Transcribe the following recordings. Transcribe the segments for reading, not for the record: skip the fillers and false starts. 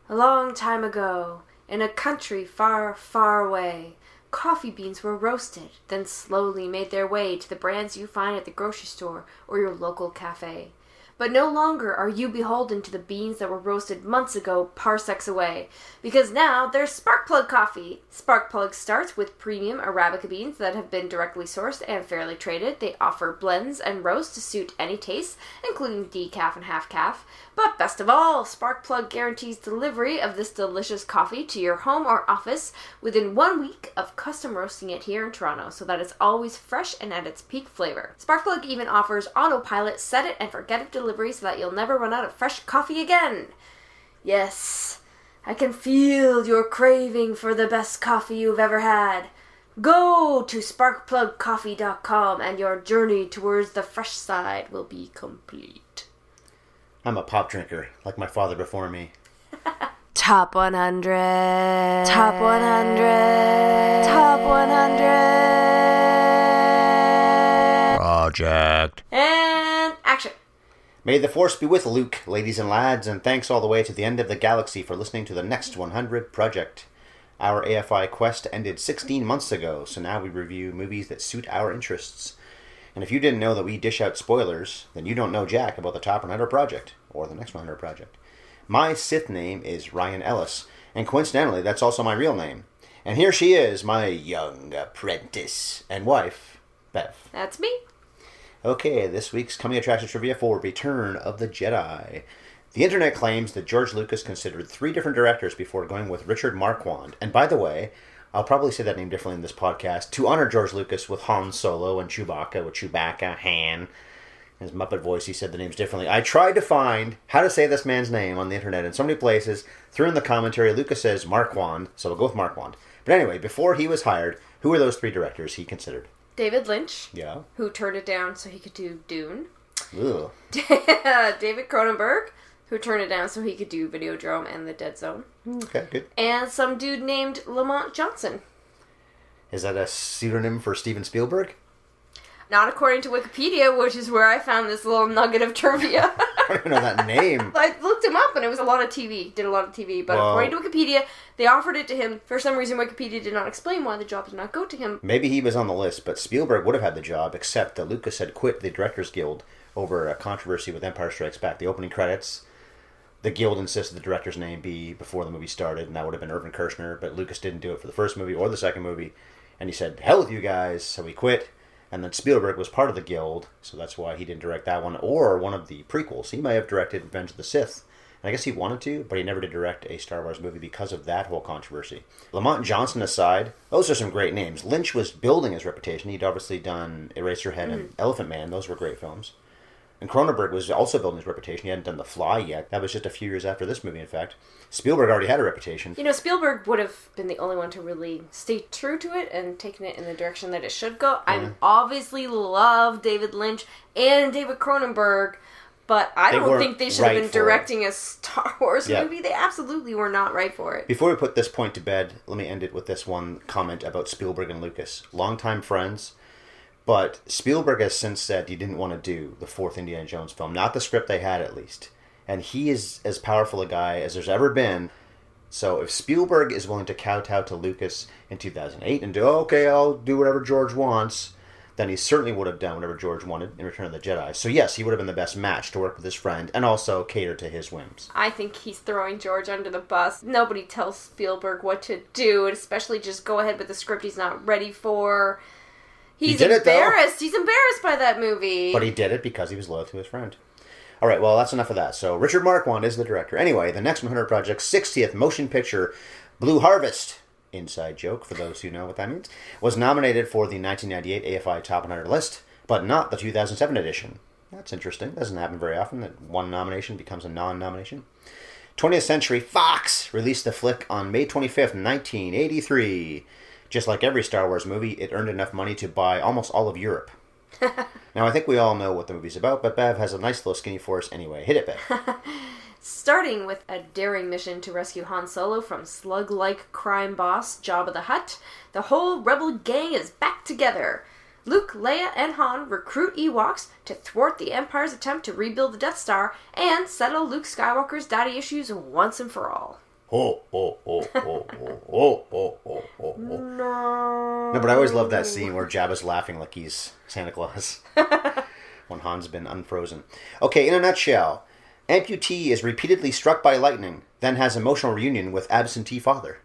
A long time ago, in a country far, far away, coffee beans were roasted, then slowly made their way to the brands you find at the grocery store or your local cafe. But no longer are you beholden to the beans that were roasted months ago parsecs away, because now there's Sparkplug Coffee. Sparkplug starts with premium Arabica beans that have been directly sourced and fairly traded. They offer blends and roasts to suit any taste, including decaf and half-calf. But best of all, Sparkplug guarantees delivery of this delicious coffee to your home or office within 1 week of custom roasting it here in Toronto, so that it's always fresh and at its peak flavor. Sparkplug even offers autopilot set it and forget it delivery so that you'll never run out of fresh coffee again. Yes, I can feel your craving for the best coffee you've ever had. Go to sparkplugcoffee.com and your journey towards the fresh side will be complete. I'm a pop drinker, like my father before me. Top 100. Top 100. Top 100. Project. And action. May the force be with Luke, ladies and lads, and thanks all the way to the end of the galaxy for listening to the Next 100 Project. Our AFI quest ended 16 months ago, so now we review movies that suit our interests. And if you didn't know that we dish out spoilers, then you don't know jack about the Top 100 Project, or the Next 100 Project. My Sith name is Ryan Ellis, and coincidentally, that's also my real name. And here she is, my young apprentice and wife, Bev. That's me. Okay, this week's Coming Attraction Trivia for Return of the Jedi. The internet claims that George Lucas considered 3 different directors before going with Richard Marquand. And by the way, I'll probably say that name differently in this podcast, to honor George Lucas with Han Solo and Chewbacca, with Chewbacca, Han. In his Muppet voice, he said the names differently. I tried to find how to say this man's name on the internet in so many places. Threw in the commentary, Lucas says Marquand, so we'll go with Marquand. But anyway, before he was hired, who were those 3 directors he considered? David Lynch. Yeah. Who turned it down so he could do Dune. Ugh. David Cronenberg, who turned it down so he could do Videodrome and The Dead Zone. Okay, good. And some dude named Lamont Johnson. Is that a pseudonym for Steven Spielberg? Not according to Wikipedia, which is where I found this little nugget of trivia. I don't even know that name. I looked him up and it was a lot of TV. Did a lot of TV. But according to Wikipedia, they offered it to him. For some reason, Wikipedia did not explain why the job did not go to him. Maybe he was on the list, but Spielberg would have had the job, except that Lucas had quit the Directors Guild over a controversy with Empire Strikes Back. The opening credits, the Guild insisted the director's name be before the movie started, and that would have been Irvin Kershner, but Lucas didn't do it for the first movie or the second movie, and he said, hell with you guys, so he quit. And then Spielberg was part of the Guild, so that's why he didn't direct that one, or one of the prequels. He may have directed Revenge of the Sith, and I guess he wanted to, but he never did direct a Star Wars movie because of that whole controversy. Lamont Johnson aside, those are some great names. Lynch was building his reputation. He'd obviously done Eraserhead and Elephant Man. Those were great films. And Cronenberg was also building his reputation. He hadn't done The Fly yet. That was just a few years after this movie, in fact. Spielberg already had a reputation. You know, Spielberg would have been the only one to really stay true to it and taken it in the direction that it should go. I obviously love David Lynch and David Cronenberg, but I don't think they should have been directing a Star Wars movie. They absolutely were not right for it. Before we put this point to bed, let me end it with this one comment about Spielberg and Lucas. Longtime friends. But Spielberg has since said he didn't want to do the 4th Indiana Jones film. Not the script they had, at least. And he is as powerful a guy as there's ever been. So if Spielberg is willing to kowtow to Lucas in 2008 and do, okay, I'll do whatever George wants, then he certainly would have done whatever George wanted in Return of the Jedi. So yes, he would have been the best match to work with his friend and also cater to his whims. I think he's throwing George under the bus. Nobody tells Spielberg what to do, and especially just go ahead with the script he's not ready for. He's embarrassed. He's embarrassed by that movie. But he did it because he was loyal to his friend. All right, well, that's enough of that. So Richard Marquand is the director. Anyway, the Next 100 Project's 60th motion picture, Blue Harvest, inside joke for those who know what that means, was nominated for the 1998 AFI Top 100 list, but not the 2007 edition. That's interesting. Doesn't happen very often that one nomination becomes a non-nomination. 20th Century Fox released the flick on May 25th, 1983. Just like every Star Wars movie, it earned enough money to buy almost all of Europe. Now, I think we all know what the movie's about, but Bev has a nice little skinny for us anyway. Hit it, Bev. Starting with a daring mission to rescue Han Solo from slug-like crime boss Jabba the Hutt, the whole rebel gang is back together. Luke, Leia, and Han recruit Ewoks to thwart the Empire's attempt to rebuild the Death Star and settle Luke Skywalker's daddy issues once and for all. Oh, oh, oh, oh, oh, oh, oh, oh, oh. No, but I always love that scene where Jabba's laughing like he's Santa Claus when Han's been unfrozen. Okay, in a nutshell, amputee is repeatedly struck by lightning, then has emotional reunion with absentee father.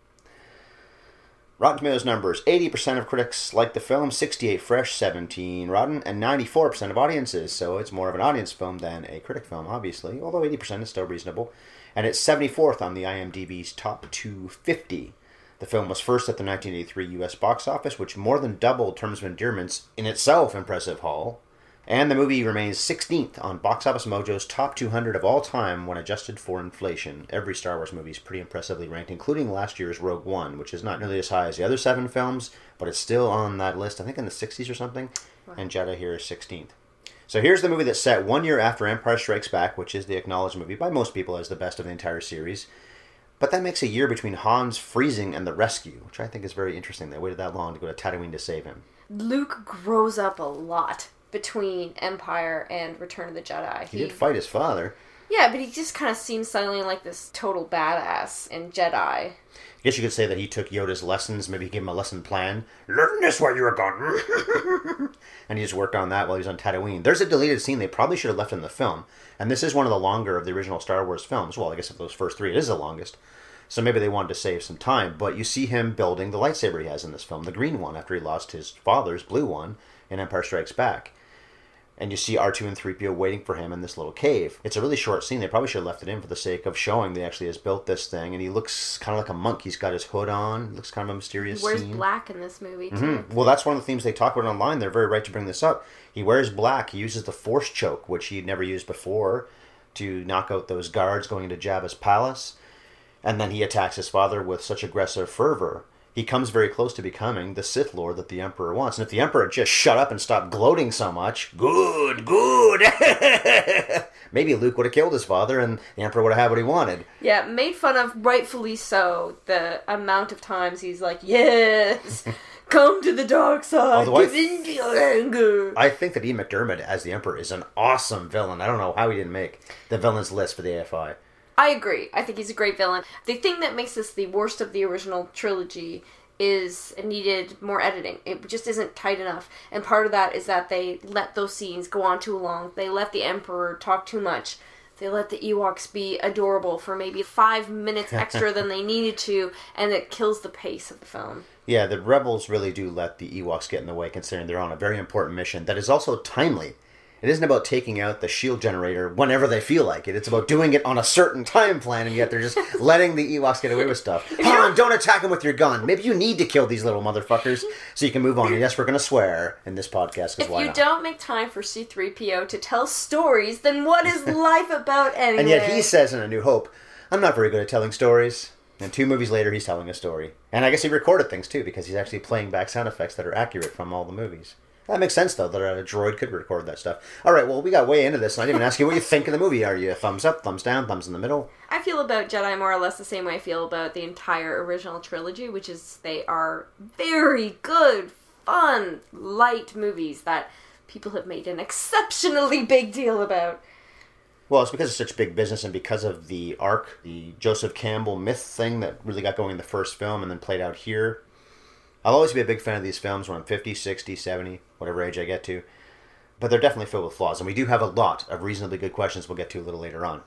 Rotten Tomatoes numbers: 80% of critics like the film, 68 fresh, 17 rotten, and 94% of audiences. So it's more of an audience film than a critic film, obviously, although 80% is still reasonable. And it's 74th on the IMDb's top 250. The film was first at the 1983 US box office, which more than doubled Terms of Endearment's in itself impressive haul. And the movie remains 16th on Box Office Mojo's top 200 of all time when adjusted for inflation. Every Star Wars movie is pretty impressively ranked, including last year's Rogue One, which is not nearly as high as the other 7 films, but it's still on that list, I think in the 60s or something. Wow. And Jedha here is 16th. So here's the movie that's set 1 year after Empire Strikes Back, which is the acknowledged movie by most people as the best of the entire series. But that makes a year between Han's freezing and the rescue, which I think is very interesting. They waited that long to go to Tatooine to save him. Luke grows up a lot between Empire and Return of the Jedi. He did fight his father. Yeah, but he just kind of seems suddenly like this total badass in Jedi. I guess you could say that he took Yoda's lessons. Maybe he gave him a lesson plan. Learn this while you were gone. And he just worked on that while he was on Tatooine. There's a deleted scene they probably should have left in the film. And this is one of the longer of the original Star Wars films. Well, I guess of those first 3, it is the longest. So maybe they wanted to save some time. But you see him building the lightsaber he has in this film. The green one, after he lost his father's blue one in Empire Strikes Back. And you see R2 and 3PO waiting for him in this little cave. It's a really short scene. They probably should have left it in for the sake of showing they actually has built this thing. And he looks kind of like a monk. He's got his hood on. It looks kind of a mysterious He wears scene. black in this movie, too. Mm-hmm. Well, that's one of the themes they talk about online. They're very right to bring this up. He wears black. He uses the Force Choke, which he'd never used before, to knock out those guards going into Jabba's palace. And then he attacks his father with such aggressive fervor. He comes very close to becoming the Sith Lord that the Emperor wants. And if the Emperor had just shut up and stopped gloating so much, good, maybe Luke would have killed his father and the Emperor would have had what he wanted. Yeah, made fun of, rightfully so, the amount of times he's like, yes, come to the dark side, give in to your anger. I think that Ian McDiarmid as the Emperor is an awesome villain. I don't know how he didn't make the villains list for the AFI. I agree. I think he's a great villain. The thing that makes this the worst of the original trilogy is it needed more editing. It just isn't tight enough. And part of that is that they let those scenes go on too long. They let the Emperor talk too much. They let the Ewoks be adorable for maybe 5 minutes extra than they needed to, and it kills the pace of the film. Yeah, the Rebels really do let the Ewoks get in the way, considering they're on a very important mission that is also timely. It isn't about taking out the shield generator whenever they feel like it. It's about doing it on a certain time plan, and yet they're just letting the Ewoks get away with stuff. Han, don't attack them with your gun. Maybe you need to kill these little motherfuckers so you can move on. And yes, we're going to swear in this podcast, because why not? If you don't make time for C-3PO to tell stories, then what is life about anyway? And yet he says in A New Hope, I'm not very good at telling stories. And 2 movies later, he's telling a story. And I guess he recorded things, too, because he's actually playing back sound effects that are accurate from all the movies. That makes sense, though, that a droid could record that stuff. All right, well, we got way into this, and I didn't even ask you what you think of the movie. Are you a thumbs up, thumbs down, thumbs in the middle? I feel about Jedi more or less the same way I feel about the entire original trilogy, which is they are very good, fun, light movies that people have made an exceptionally big deal about. Well, it's because it's such big business and because of the arc, the Joseph Campbell myth thing that really got going in the first film and then played out here. I'll always be a big fan of these films when I'm 50, 60, 70, whatever age I get to. But they're definitely filled with flaws. And we do have a lot of reasonably good questions we'll get to a little later on.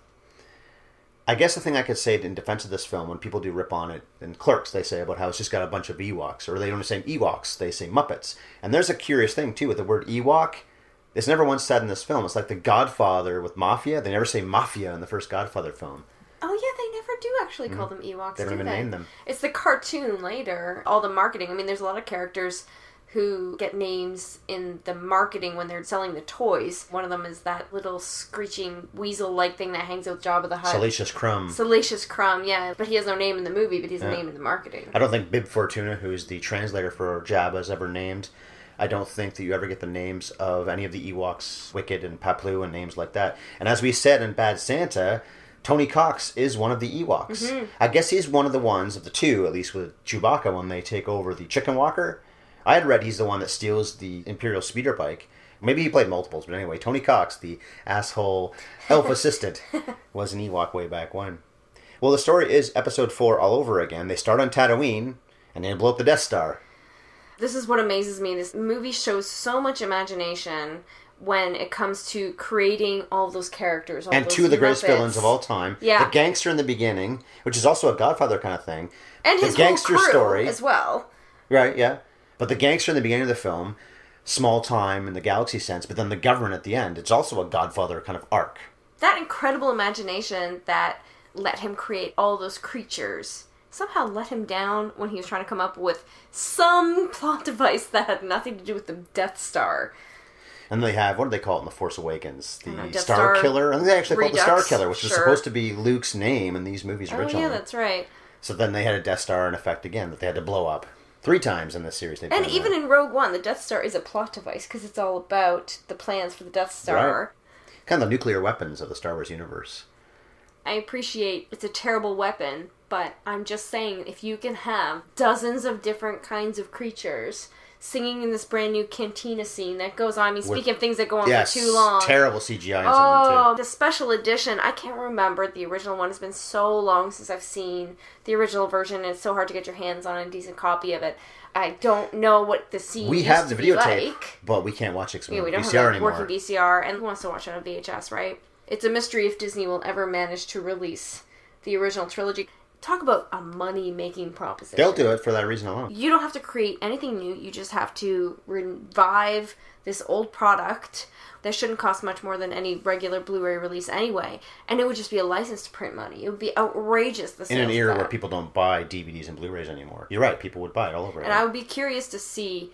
I guess the thing I could say in defense of this film, when people do rip on it, in Clerks they say about how it's just got a bunch of Ewoks. Or they don't say Ewoks, they say Muppets. And there's a curious thing, too, with the word Ewok. It's never once said in this film. It's like The Godfather with Mafia. They never say Mafia in the first Godfather film. Oh, yeah, they never do actually call them Ewoks, They don't even name them. It's the cartoon later, all the marketing. I mean, there's a lot of characters who get names in the marketing when they're selling the toys. One of them is that little screeching weasel-like thing that hangs out Jabba the Hutt. Salacious Crumb. Salacious Crumb, yeah. But he has no name in the movie, but he has a name in the marketing. I don't think Bib Fortuna, who's the translator for Jabba, is ever named. I don't think that you ever get the names of any of the Ewoks, Wicket and Paplu and names like that. And as we said in Bad Santa, Tony Cox is one of the Ewoks. Mm-hmm. I guess he's one of the ones of the 2, at least with Chewbacca, when they take over the Chicken Walker. I had read he's the one that steals the Imperial speeder bike. Maybe he played multiples, but anyway, Tony Cox, the asshole elf assistant, was an Ewok way back when. Well, the story is Episode 4 all over again. They start on Tatooine, and they blow up the Death Star. This is what amazes me. This movie shows so much imagination when it comes to creating all those characters. And two of the greatest villains of all time. Yeah. The gangster in the beginning, which is also a Godfather kind of thing. And his gangster whole crew story as well. Right, yeah. But the gangster in the beginning of the film, small time in the galaxy sense, but then the government at the end, it's also a Godfather kind of arc. That incredible imagination that let him create all those creatures somehow let him down when he was trying to come up with some plot device that had nothing to do with the Death Star. And they have, what do they call it in The Force Awakens? The Star Killer? I think they actually call it the Star Killer, which was supposed to be Luke's name in these movies originally. Oh, yeah, that's right. So then they had a Death Star in effect again that they had to blow up 3 times in this series. And even in Rogue One, the Death Star is a plot device because it's all about the plans for the Death Star. Right. Kind of the nuclear weapons of the Star Wars universe. I appreciate it's a terrible weapon, but I'm just saying if you can have dozens of different kinds of creatures singing in this brand new cantina scene that goes on. I mean, speaking of things that go on for too long. Terrible CGI in some too. The special edition, I can't remember the original one. It's been so long since I've seen the original version, and it's so hard to get your hands on a decent copy of it. I don't know what the scene we have the videotape, but we can't watch it because we don't have a working VCR, and who wants to watch it on VHS, right? It's a mystery if Disney will ever manage to release the original trilogy. Talk about a money-making proposition. They'll do it for that reason alone. You don't have to create anything new. You just have to revive this old product that shouldn't cost much more than any regular Blu-ray release anyway. And it would just be a licensed print money. It would be outrageous, the sales in an era of that. Where people don't buy DVDs and Blu-rays anymore. You're right. People would buy it all over. And I would be curious to see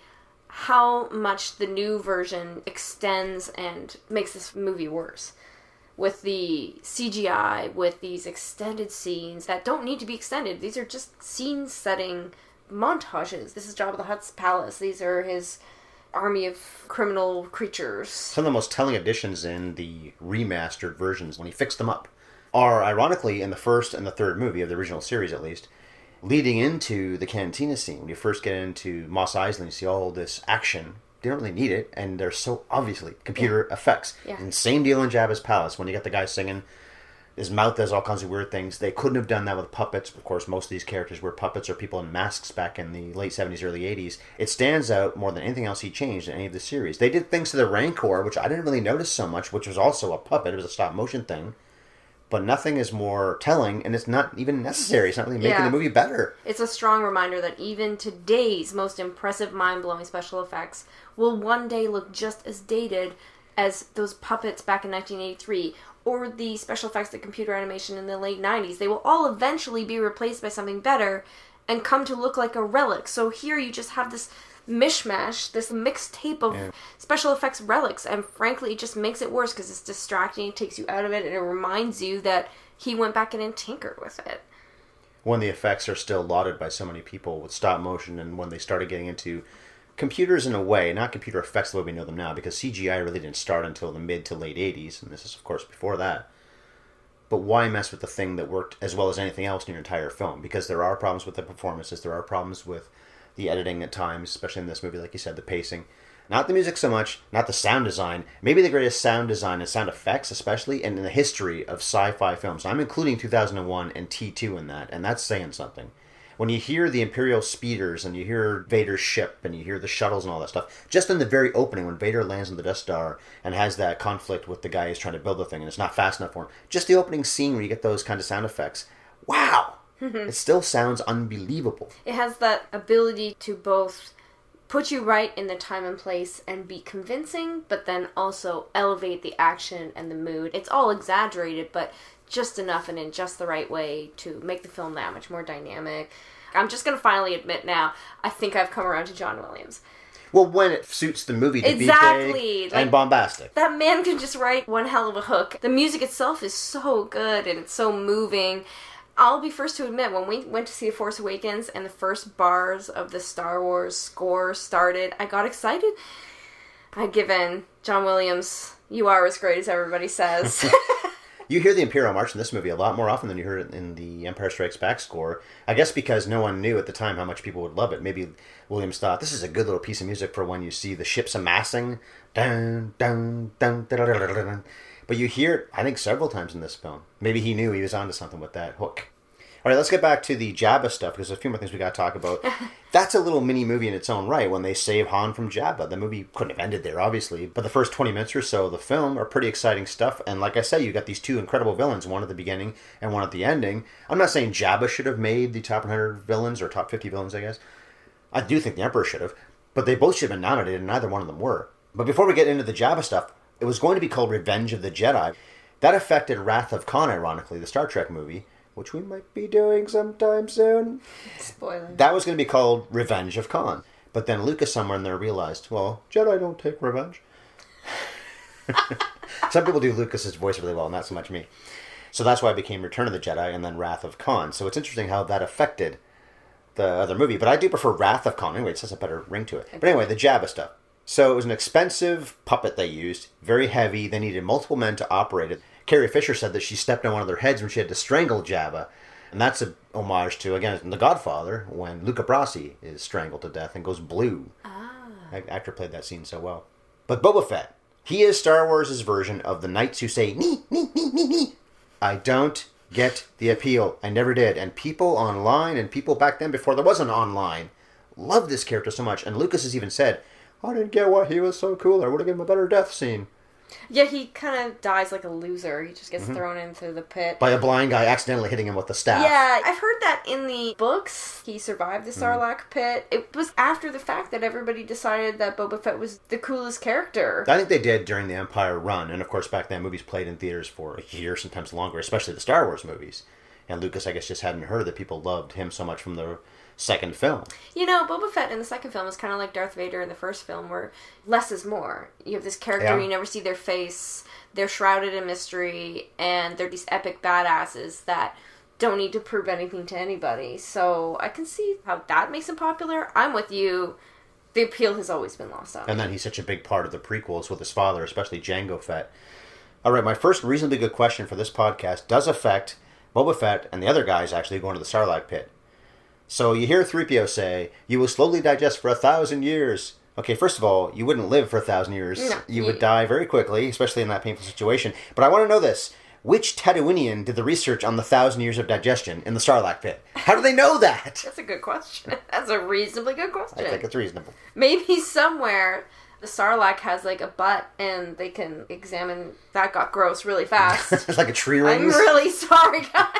how much the new version extends and makes this movie worse. With the CGI, with these extended scenes that don't need to be extended. These are just scene-setting montages. This is Jabba the Hutt's palace. These are his army of criminal creatures. Some of the most telling additions in the remastered versions, when he fixed them up, are ironically in the first and the third movie of the original series, at least, leading into the cantina scene. When you first get into Mos Eisley, you see all this action. They don't really need it, and they're so obviously computer effects. Yeah. And same deal in Jabba's palace. When you get the guy singing, his mouth does all kinds of weird things. They couldn't have done that with puppets. Of course, most of these characters were puppets or people in masks back in the late 70s, early 80s. It stands out more than anything else he changed in any of the series. They did things to the Rancor, which I didn't really notice so much, which was also a puppet. It was a stop-motion thing. But nothing is more telling, and it's not even necessary. It's not really making the movie better. It's a strong reminder that even today's most impressive, mind-blowing special effects will one day look just as dated as those puppets back in 1983, or the special effects, the computer animation in the late 90s. They will all eventually be replaced by something better and come to look like a relic. So here you just have this mishmash, this mixed tape of special effects relics, and frankly it just makes it worse because it's distracting, it takes you out of it, and it reminds you that he went back in and tinkered with it. When the effects are still lauded by so many people with stop motion, and when they started getting into computers in a way, not computer effects the way we know them now, because CGI really didn't start until the mid to late 80s, and this is of course before that. But why mess with the thing that worked as well as anything else in your entire film? Because there are problems with the performances, there are problems with the editing at times, especially in this movie, like you said, the pacing. Not the music so much, not the sound design. Maybe the greatest sound design and sound effects, especially, in the history of sci-fi films. I'm including 2001 and T2 in that, and that's saying something. When you hear the Imperial speeders, and you hear Vader's ship, and you hear the shuttles and all that stuff, just in the very opening, when Vader lands on the Death Star and has that conflict with the guy who's trying to build the thing, and it's not fast enough for him, just the opening scene where you get those kind of sound effects. Wow! It still sounds unbelievable. It has that ability to both put you right in the time and place and be convincing, but then also elevate the action and the mood. It's all exaggerated, but just enough and in just the right way to make the film that much more dynamic. I'm just going to finally admit now, I think I've come around to John Williams. Well, when it suits the movie to be big and bombastic. That man can just write one hell of a hook. The music itself is so good and it's so moving. I'll be first to admit, when we went to see The Force Awakens and the first bars of the Star Wars score started, I got excited. I'd given John Williams, you are as great as everybody says. You hear the Imperial March in this movie a lot more often than you heard it in the Empire Strikes Back score. I guess because no one knew at the time how much people would love it. Maybe Williams thought, this is a good little piece of music for when you see the ships amassing. Dun, dun, dun, dun, dun, dun, dun. But you hear it, I think, several times in this film. Maybe he knew he was onto something with that hook. All right, let's get back to the Jabba stuff, because there's a few more things we got to talk about. That's a little mini movie in its own right when they save Han from Jabba. The movie couldn't have ended there, obviously, but the first 20 minutes or so of the film are pretty exciting stuff. And like I said, you got these two incredible villains, one at the beginning and one at the ending. I'm not saying Jabba should have made the top 100 villains or top 50 villains, I guess. I do think the Emperor should have, but they both should have been nominated, and neither one of them were. But before we get into the Jabba stuff, it was going to be called Revenge of the Jedi. That affected Wrath of Khan, ironically, the Star Trek movie, which we might be doing sometime soon. Spoiler. That was going to be called Revenge of Khan. But then Lucas somewhere in there realized, well, Jedi don't take revenge. Some people do Lucas's voice really well, not so much me. So that's why it became Return of the Jedi and then Wrath of Khan. So it's interesting how that affected the other movie. But I do prefer Wrath of Khan. Anyway, it has a better ring to it. But anyway, the Jabba stuff. So it was an expensive puppet they used, very heavy. They needed multiple men to operate it. Carrie Fisher said that she stepped on one of their heads when she had to strangle Jabba. And that's a homage to, again, in The Godfather, when Luca Brasi is strangled to death and goes blue. The actor played that scene so well. But Boba Fett, he is Star Wars' version of the knights who say, nee, nee, nee, nee, nee. I don't get the appeal. I never did. And people online and people back then, before there was an online, loved this character so much. And Lucas has even said, I didn't get why he was so cool. I would have given him a better death scene. Yeah, he kind of dies like a loser. He just gets thrown into the pit. By a blind guy accidentally hitting him with the staff. Yeah, I've heard that in the books, he survived the Sarlacc pit. It was after the fact that everybody decided that Boba Fett was the coolest character. I think they did during the Empire run. And of course, back then, movies played in theaters for a year, sometimes longer, especially the Star Wars movies. And Lucas, I guess, just hadn't heard that people loved him so much from the second film. You know, Boba Fett in the second film is kind of like Darth Vader in the first film, where less is more. You have this character, you never see their face, they're shrouded in mystery, and they're these epic badasses that don't need to prove anything to anybody. So I can see how that makes him popular. I'm with you. The appeal has always been lost on me. And then he's such a big part of the prequels with his father, especially Jango Fett. All right, my first reasonably good question for this podcast does affect Boba Fett and the other guys actually going to the Sarlacc pit. So you hear 3PO say, you will slowly digest for 1,000 years. Okay, first of all, you wouldn't live for 1,000 years. No. You would die very quickly, especially in that painful situation. But I want to know this. Which Tatooinean did the research on the 1,000 years of digestion in the Sarlacc pit? How do they know that? That's a good question. That's a reasonably good question. I think it's reasonable. Maybe somewhere the Sarlacc has like a butt and they can examine that got gross really fast. It's like a tree ring. I'm really sorry, guys.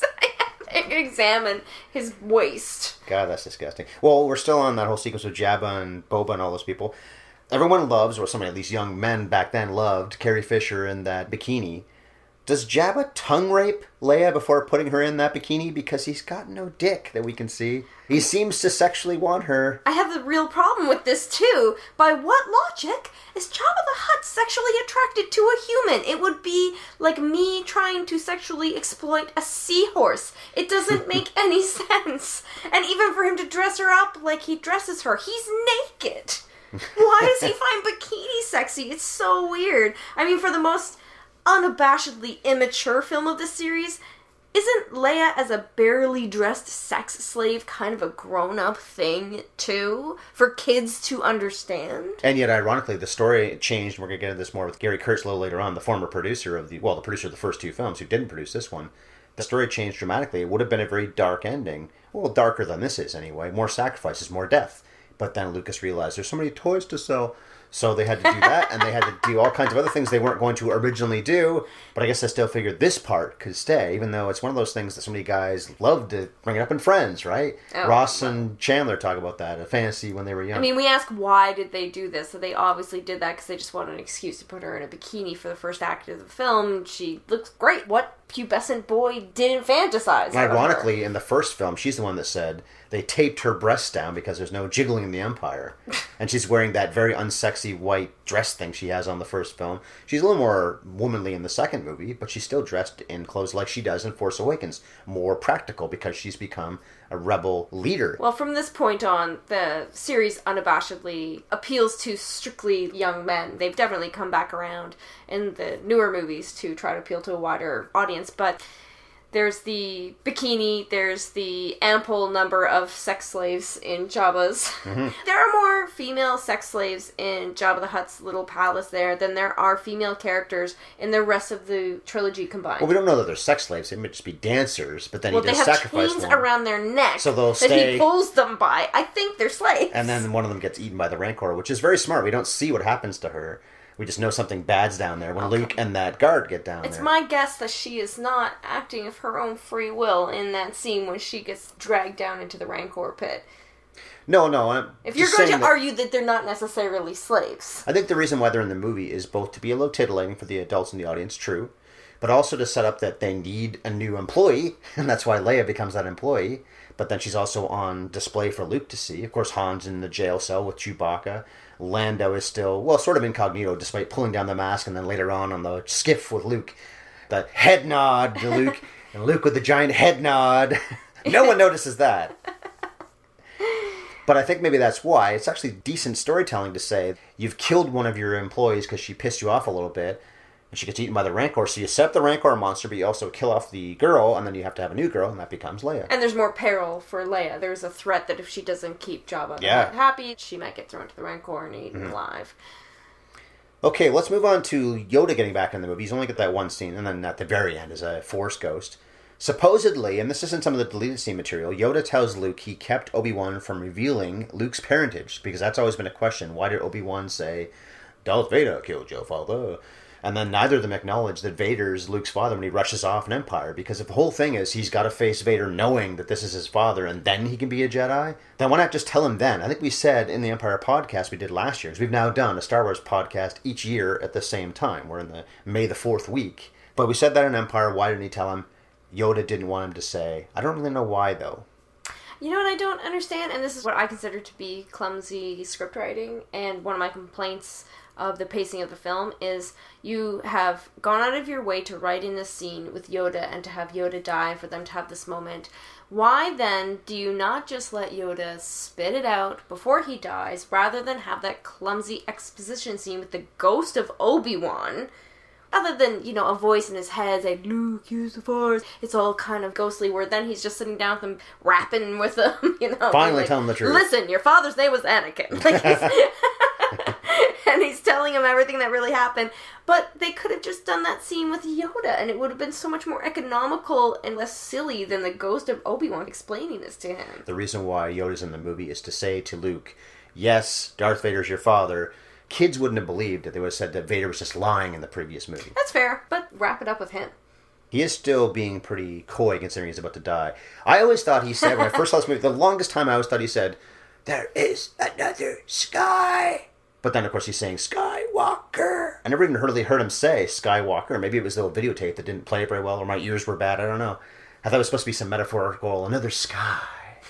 Examine his waist. God, that's disgusting. Well, we're still on that whole sequence with Jabba and Boba and all those people. Everyone loves, or some of these young men back then loved, Carrie Fisher in that bikini. Does Jabba tongue rape Leia before putting her in that bikini? Because he's got no dick that we can see. He seems to sexually want her. I have a real problem with this, too. By what logic is Jabba the Hutt sexually attracted to a human? It would be like me trying to sexually exploit a seahorse. It doesn't make any sense. And even for him to dress her up like he dresses her, he's naked. Why does he find bikini sexy? It's so weird. I mean, for the most unabashedly immature film of the series, isn't Leia as a barely dressed sex slave kind of a grown-up thing, too? For kids to understand? And yet, ironically, the story changed. We're going to get into this more with Gary Kurtz a little later on, the former producer of the producer of the first two films, who didn't produce this one. The story changed dramatically. It would have been a very dark ending. Well, darker than this is, anyway. More sacrifices, more death. But then Lucas realized there's so many toys to sell. So they had to do that, and they had to do all kinds of other things they weren't going to originally do. But I guess I still figured this part could stay, even though it's one of those things that so many guys love to bring it up in Friends, right? Oh, Ross and Chandler talk about that, a fantasy when they were young. I mean, we ask why did they do this? So they obviously did that because they just wanted an excuse to put her in a bikini for the first act of the film. She looks great. What pubescent boy didn't fantasize? Ironically, in the first film, she's the one that said they taped her breasts down because there's no jiggling in the Empire. And she's wearing that very unsexy white dress thing she has on the first film. She's a little more womanly in the second movie, but she's still dressed in clothes like she does in Force Awakens. More practical because she's become a rebel leader. Well, from this point on, the series unabashedly appeals to strictly young men. They've definitely come back around in the newer movies to try to appeal to a wider audience, but There's the bikini, there's the ample number of sex slaves in Jabba's. Mm-hmm. There are more female sex slaves in Jabba the Hutt's little palace there than there are female characters in the rest of the trilogy combined. Well, we don't know that they're sex slaves. They might just be dancers, but then he does sacrifice them. Well, they have chains around their neck so they'll that stay... he pulls them by. I think they're slaves. And then one of them gets eaten by the Rancor, which is very smart. We don't see what happens to her. We just know something bad's down there when Luke and that guard get down there. It's my guess that she is not acting of her own free will in that scene when she gets dragged down into the Rancor pit. No. If you're going to argue that they're not necessarily slaves. I think the reason why they're in the movie is both to be a little titillating for the adults in the audience, true, but also to set up that they need a new employee, and that's why Leia becomes that employee. But then she's also on display for Luke to see. Of course, Han's in the jail cell with Chewbacca. Lando is still, well, sort of incognito, despite pulling down the mask, and then later on the skiff with Luke, that head nod to Luke, and Luke with the giant head nod. No one notices that. But I think maybe that's why. It's actually decent storytelling to say, you've killed one of your employees because she pissed you off a little bit, and she gets eaten by the Rancor, so you set up the Rancor monster, but you also kill off the girl, and then you have to have a new girl, and that becomes Leia. And there's more peril for Leia. There's a threat that if she doesn't keep Jabba happy, she might get thrown to the Rancor and eaten alive. Okay, let's move on to Yoda getting back in the movie. He's only got that one scene, and then at the very end is a Force ghost. Supposedly, and this isn't some of the deleted scene material, Yoda tells Luke he kept Obi-Wan from revealing Luke's parentage, because that's always been a question. Why did Obi-Wan say, Darth Vader killed your father? And then neither of them acknowledge that Vader's Luke's father when he rushes off an Empire. Because if the whole thing is he's got to face Vader knowing that this is his father and then he can be a Jedi, then why not just tell him then? I think we said in the Empire podcast we did last year, because we've now done a Star Wars podcast each year at the same time. We're in the May the 4th week. But we said that in Empire. Why didn't he tell him? Yoda didn't want him to say. I don't really know why, though. You know what I don't understand? And this is what I consider to be clumsy script writing. And one of my complaints of the pacing of the film is you have gone out of your way to write in this scene with Yoda and to have Yoda die for them to have this moment. Why then do you not just let Yoda spit it out before he dies rather than have that clumsy exposition scene with the ghost of Obi-Wan? Other than, a voice in his head saying, Luke, use the Force. It's all kind of ghostly, where then he's just sitting down with them, rapping with them, Finally tell him the truth. Listen, your father's name was Anakin. And he's telling him everything that really happened. But they could have just done that scene with Yoda, and it would have been so much more economical and less silly than the ghost of Obi-Wan explaining this to him. The reason why Yoda's in the movie is to say to Luke, yes, Darth Vader's your father. Kids wouldn't have believed it. They would have said that Vader was just lying in the previous movie. That's fair, but wrap it up with him. He is still being pretty coy considering he's about to die. I always thought he said, when I first saw this movie, the longest time I always thought he said, there is another sky. But then, of course, he's saying Skywalker. I never even really heard him say Skywalker. Maybe it was the little videotape that didn't play very well, or my ears were bad. I don't know. I thought it was supposed to be some metaphorical, another sky.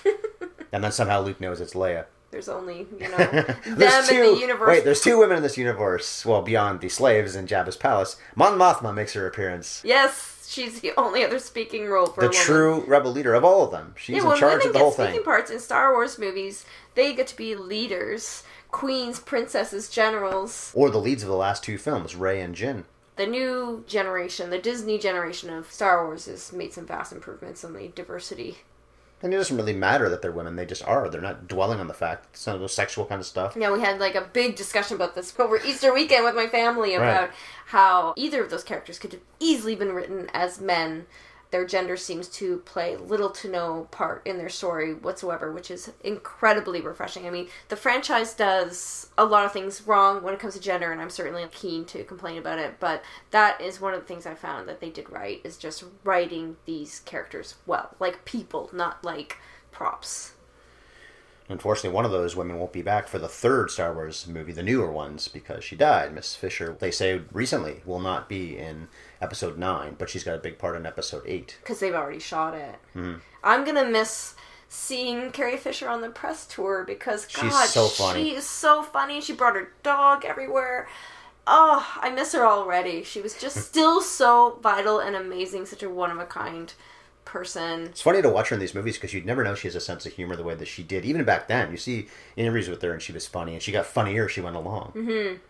And then somehow Luke knows it's Leia. There's only, them in the universe. Wait, there's two women in this universe. Well, beyond the slaves in Jabba's palace. Mon Mothma makes her appearance. Yes, she's the only other speaking role for a woman. The true rebel leader of all of them. She's in charge of the whole thing. Speaking parts in Star Wars movies, they get to be leaders. Queens, princesses, generals. Or the leads of the last two films, Rey and Jyn. The new generation, the Disney generation of Star Wars has made some vast improvements on the diversity. And it doesn't really matter that they're women. They just are. They're not dwelling on the fact. Some of those sexual kind of stuff. Yeah, we had a big discussion about this over Easter weekend with my family about how either of those characters could have easily been written as men. Their gender seems to play little to no part in their story whatsoever, which is incredibly refreshing. I mean, the franchise does a lot of things wrong when it comes to gender, and I'm certainly keen to complain about it, but that is one of the things I found that they did right, is just writing these characters well, like people, not like props. Unfortunately, one of those women won't be back for the third Star Wars movie, the newer ones, because she died. Miss Fisher, they say recently, will not be in Episode 9, but she's got a big part in Episode 8. Because they've already shot it. Mm-hmm. I'm going to miss seeing Carrie Fisher on the press tour because, she's so funny. She is so funny. She brought her dog everywhere. Oh, I miss her already. She was just still so vital and amazing, such a one-of-a-kind person. It's funny to watch her in these movies because you'd never know she has a sense of humor the way that she did. Even back then, you see interviews with her and she was funny, and she got funnier as she went along. Mm-hmm.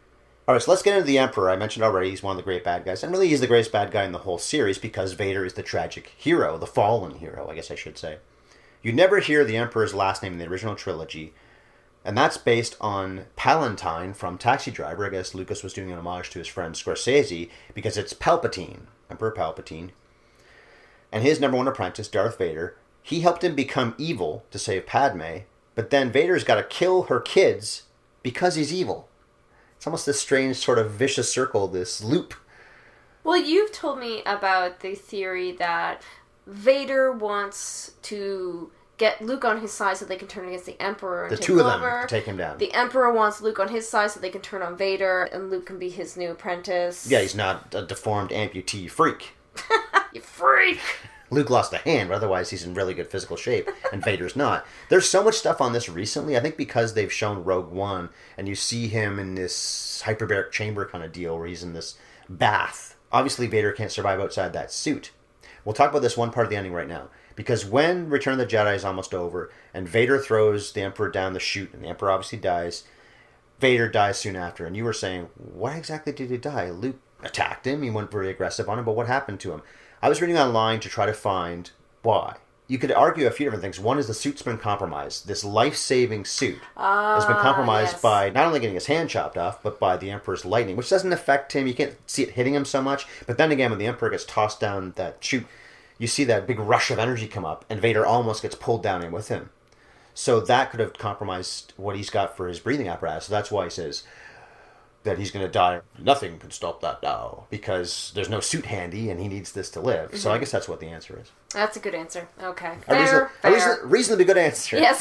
All right, so let's get into the Emperor. I mentioned already he's one of the great bad guys. And really he's the greatest bad guy in the whole series because Vader is the tragic hero, the fallen hero, I guess I should say. You never hear the Emperor's last name in the original trilogy. And that's based on Palantine from Taxi Driver. I guess Lucas was doing an homage to his friend Scorsese because it's Palpatine, Emperor Palpatine. And his number one apprentice, Darth Vader, he helped him become evil to save Padme. But then Vader's got to kill her kids because he's evil. It's almost this strange sort of vicious circle, this loop. Well, you've told me about the theory that Vader wants to get Luke on his side so they can turn against the Emperor and the take two of over. them to take him down. The Emperor wants Luke on his side so they can turn on Vader and Luke can be his new apprentice. Yeah, he's not a deformed amputee freak. You freak! Luke lost a hand, but otherwise he's in really good physical shape, and Vader's not. There's so much stuff on this recently, I think because they've shown Rogue One, and you see him in this hyperbaric chamber kind of deal where he's in this bath. Obviously Vader can't survive outside that suit. We'll talk about this one part of the ending right now. Because when Return of the Jedi is almost over, and Vader throws the Emperor down the chute, and the Emperor obviously dies, Vader dies soon after. And you were saying, why exactly did he die? Luke attacked him, he went very aggressive on him, but what happened to him? I was reading online to try to find why. You could argue a few different things. One is the suit's been compromised. This life-saving suit has been compromised by not only getting his hand chopped off, but by the Emperor's lightning, which doesn't affect him. You can't see it hitting him so much. But then again, when the Emperor gets tossed down that chute, you see that big rush of energy come up, and Vader almost gets pulled down in with him. So that could have compromised what he's got for his breathing apparatus. So that's why he says that he's going to die. Nothing can stop that now, because there's no suit handy, and he needs this to live. Mm-hmm. So I guess that's what the answer is. That's a good answer. Okay. Fair. A reasonably good answer. Yes.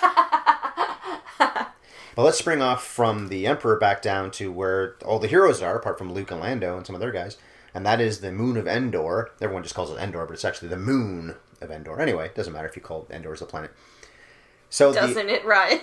Well, let's spring off from the Emperor back down to where all the heroes are, apart from Luke and Lando and some other guys. And that is the moon of Endor. Everyone just calls it Endor, but it's actually the moon of Endor. Anyway, it doesn't matter if you call Endor as a planet. So doesn't it, Ryan?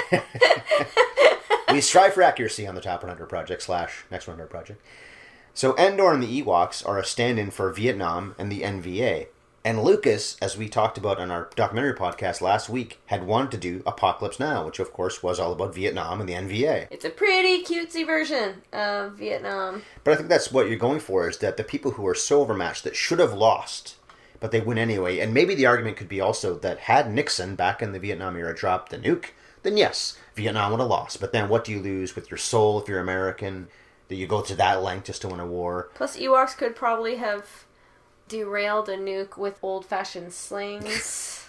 We strive for accuracy on the Top 100 Project / Next 100 Project. So Endor and the Ewoks are a stand-in for Vietnam and the NVA. And Lucas, as we talked about on our documentary podcast last week, had wanted to do Apocalypse Now, which of course was all about Vietnam and the NVA. It's a pretty cutesy version of Vietnam. But I think that's what you're going for, is that the people who are so overmatched that should have lost, but they win anyway. And maybe the argument could be also that had Nixon back in the Vietnam era dropped the nuke, then yes, Vietnam would have lost. But then what do you lose with your soul if you're American? Do you go to that length just to win a war? Plus Ewoks could probably have derailed a nuke with old-fashioned slings.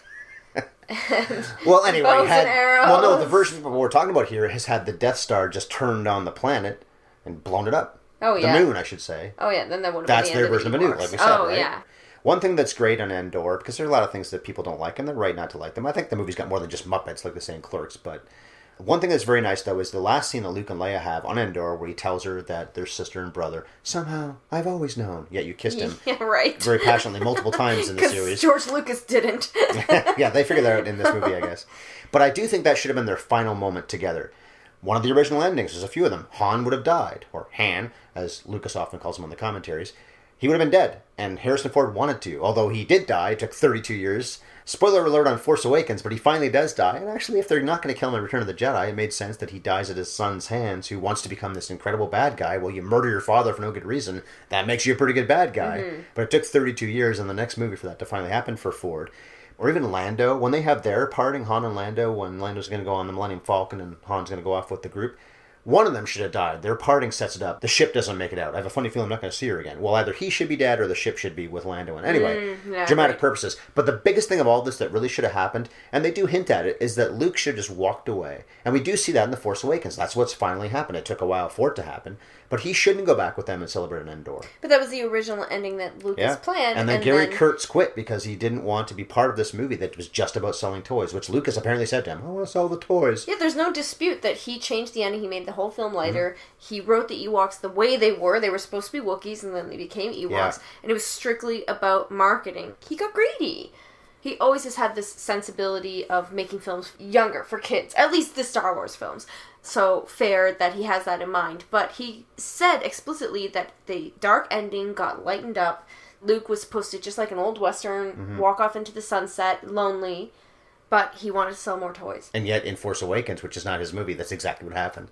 Well, anyway, bows and arrows. Well, no, the version what we're talking about here has had the Death Star just turned on the planet and blown it up. Oh, yeah. The moon, I should say. Oh, yeah, then that would have That's been the their version of a nuke, like we said, right? Yeah. One thing that's great on Endor, because there are a lot of things that people don't like, and they're right not to like them. I think the movie's got more than just Muppets, like they say in Clerks, but one thing that's very nice, though, is the last scene that Luke and Leia have on Endor, where he tells her that they're sister and brother. Somehow, I've always known. Yet you kissed him. Yeah, right. Very passionately multiple times in the series. George Lucas didn't. Yeah, they figured that out in this movie, I guess. But I do think that should have been their final moment together. One of the original endings, there's a few of them. Han would have died, or Han, as Lucas often calls him on the commentaries. He would have been dead, and Harrison Ford wanted to. Although he did die, it took 32 years. Spoiler alert on Force Awakens, but he finally does die. And actually, if they're not going to kill him in Return of the Jedi, it made sense that he dies at his son's hands, who wants to become this incredible bad guy. Well, you murder your father for no good reason. That makes you a pretty good bad guy. Mm-hmm. But it took 32 years in the next movie for that to finally happen for Ford. Or even Lando, when they have their parting, Han and Lando, when Lando's going to go on the Millennium Falcon and Han's going to go off with the group, one of them should have died. Their parting sets it up. The ship doesn't make it out. I have a funny feeling I'm not going to see her again. Well, either he should be dead or the ship should be with Lando. And anyway, dramatic purposes. But the biggest thing of all this that really should have happened, and they do hint at it, is that Luke should have just walked away. And we do see that in The Force Awakens. That's what's finally happened. It took a while for it to happen. But he shouldn't go back with them and celebrate an Endor. But that was the original ending that Lucas planned. And then Gary Kurtz quit because he didn't want to be part of this movie that was just about selling toys, which Lucas apparently said to him, I want to sell the toys. Yeah, there's no dispute that he changed the ending. He made the whole film lighter. Mm-hmm. He wrote the Ewoks the way they were. They were supposed to be Wookiees, and then they became Ewoks. Yeah. And it was strictly about marketing. He got greedy. He always has had this sensibility of making films younger for kids. At least the Star Wars films. So fair that he has that in mind. But he said explicitly that the dark ending got lightened up. Luke was supposed to, just like an old Western, walk off into the sunset, lonely. But he wanted to sell more toys. And yet in Force Awakens, which is not his movie, that's exactly what happened.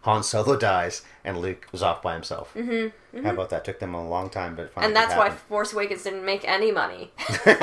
Han Solo dies, and Luke was off by himself. Mm-hmm. How about that? Took them a long time, but finally and that's why happened. Force Awakens didn't make any money.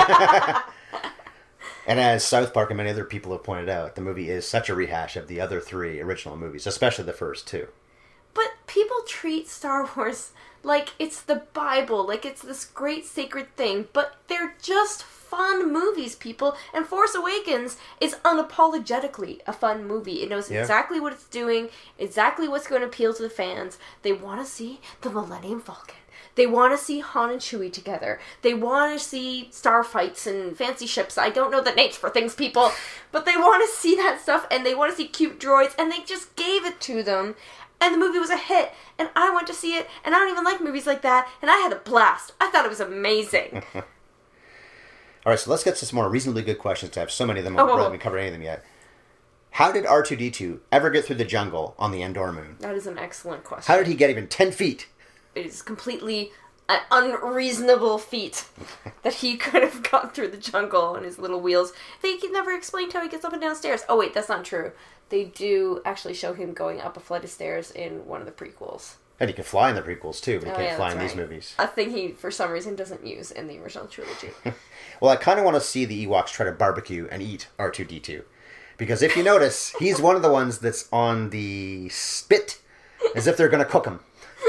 And as South Park and many other people have pointed out, the movie is such a rehash of the other 3 original movies, especially the first 2. But people treat Star Wars like it's the Bible, like it's this great sacred thing, but they're just fun movies, people. And Force Awakens is unapologetically a fun movie. It knows exactly what it's doing, exactly what's going to appeal to the fans. They want to see the Millennium Falcon. They want to see Han and Chewie together. They want to see starfights and fancy ships. I don't know the names for things, people, but they want to see that stuff, and they want to see cute droids, and they just gave it to them. And the movie was a hit, and I went to see it, and I don't even like movies like that, and I had a blast. I thought it was amazing. All right, so let's get to some more reasonably good questions. I have so many of them, we haven't covered any of them yet. How did R2-D2 ever get through the jungle on the Endor moon? That is an excellent question. How did he get even 10 feet? It is completely an unreasonable feat that he could have gone through the jungle on his little wheels. They never explained how he gets up and down stairs. Oh wait, that's not true. They do actually show him going up a flight of stairs in one of the prequels. And he can fly in the prequels too, but he can't fly in these movies. A thing he, for some reason, doesn't use in the original trilogy. Well, I kind of want to see the Ewoks try to barbecue and eat R2-D2. Because if you notice, he's one of the ones that's on the spit as if they're going to cook him.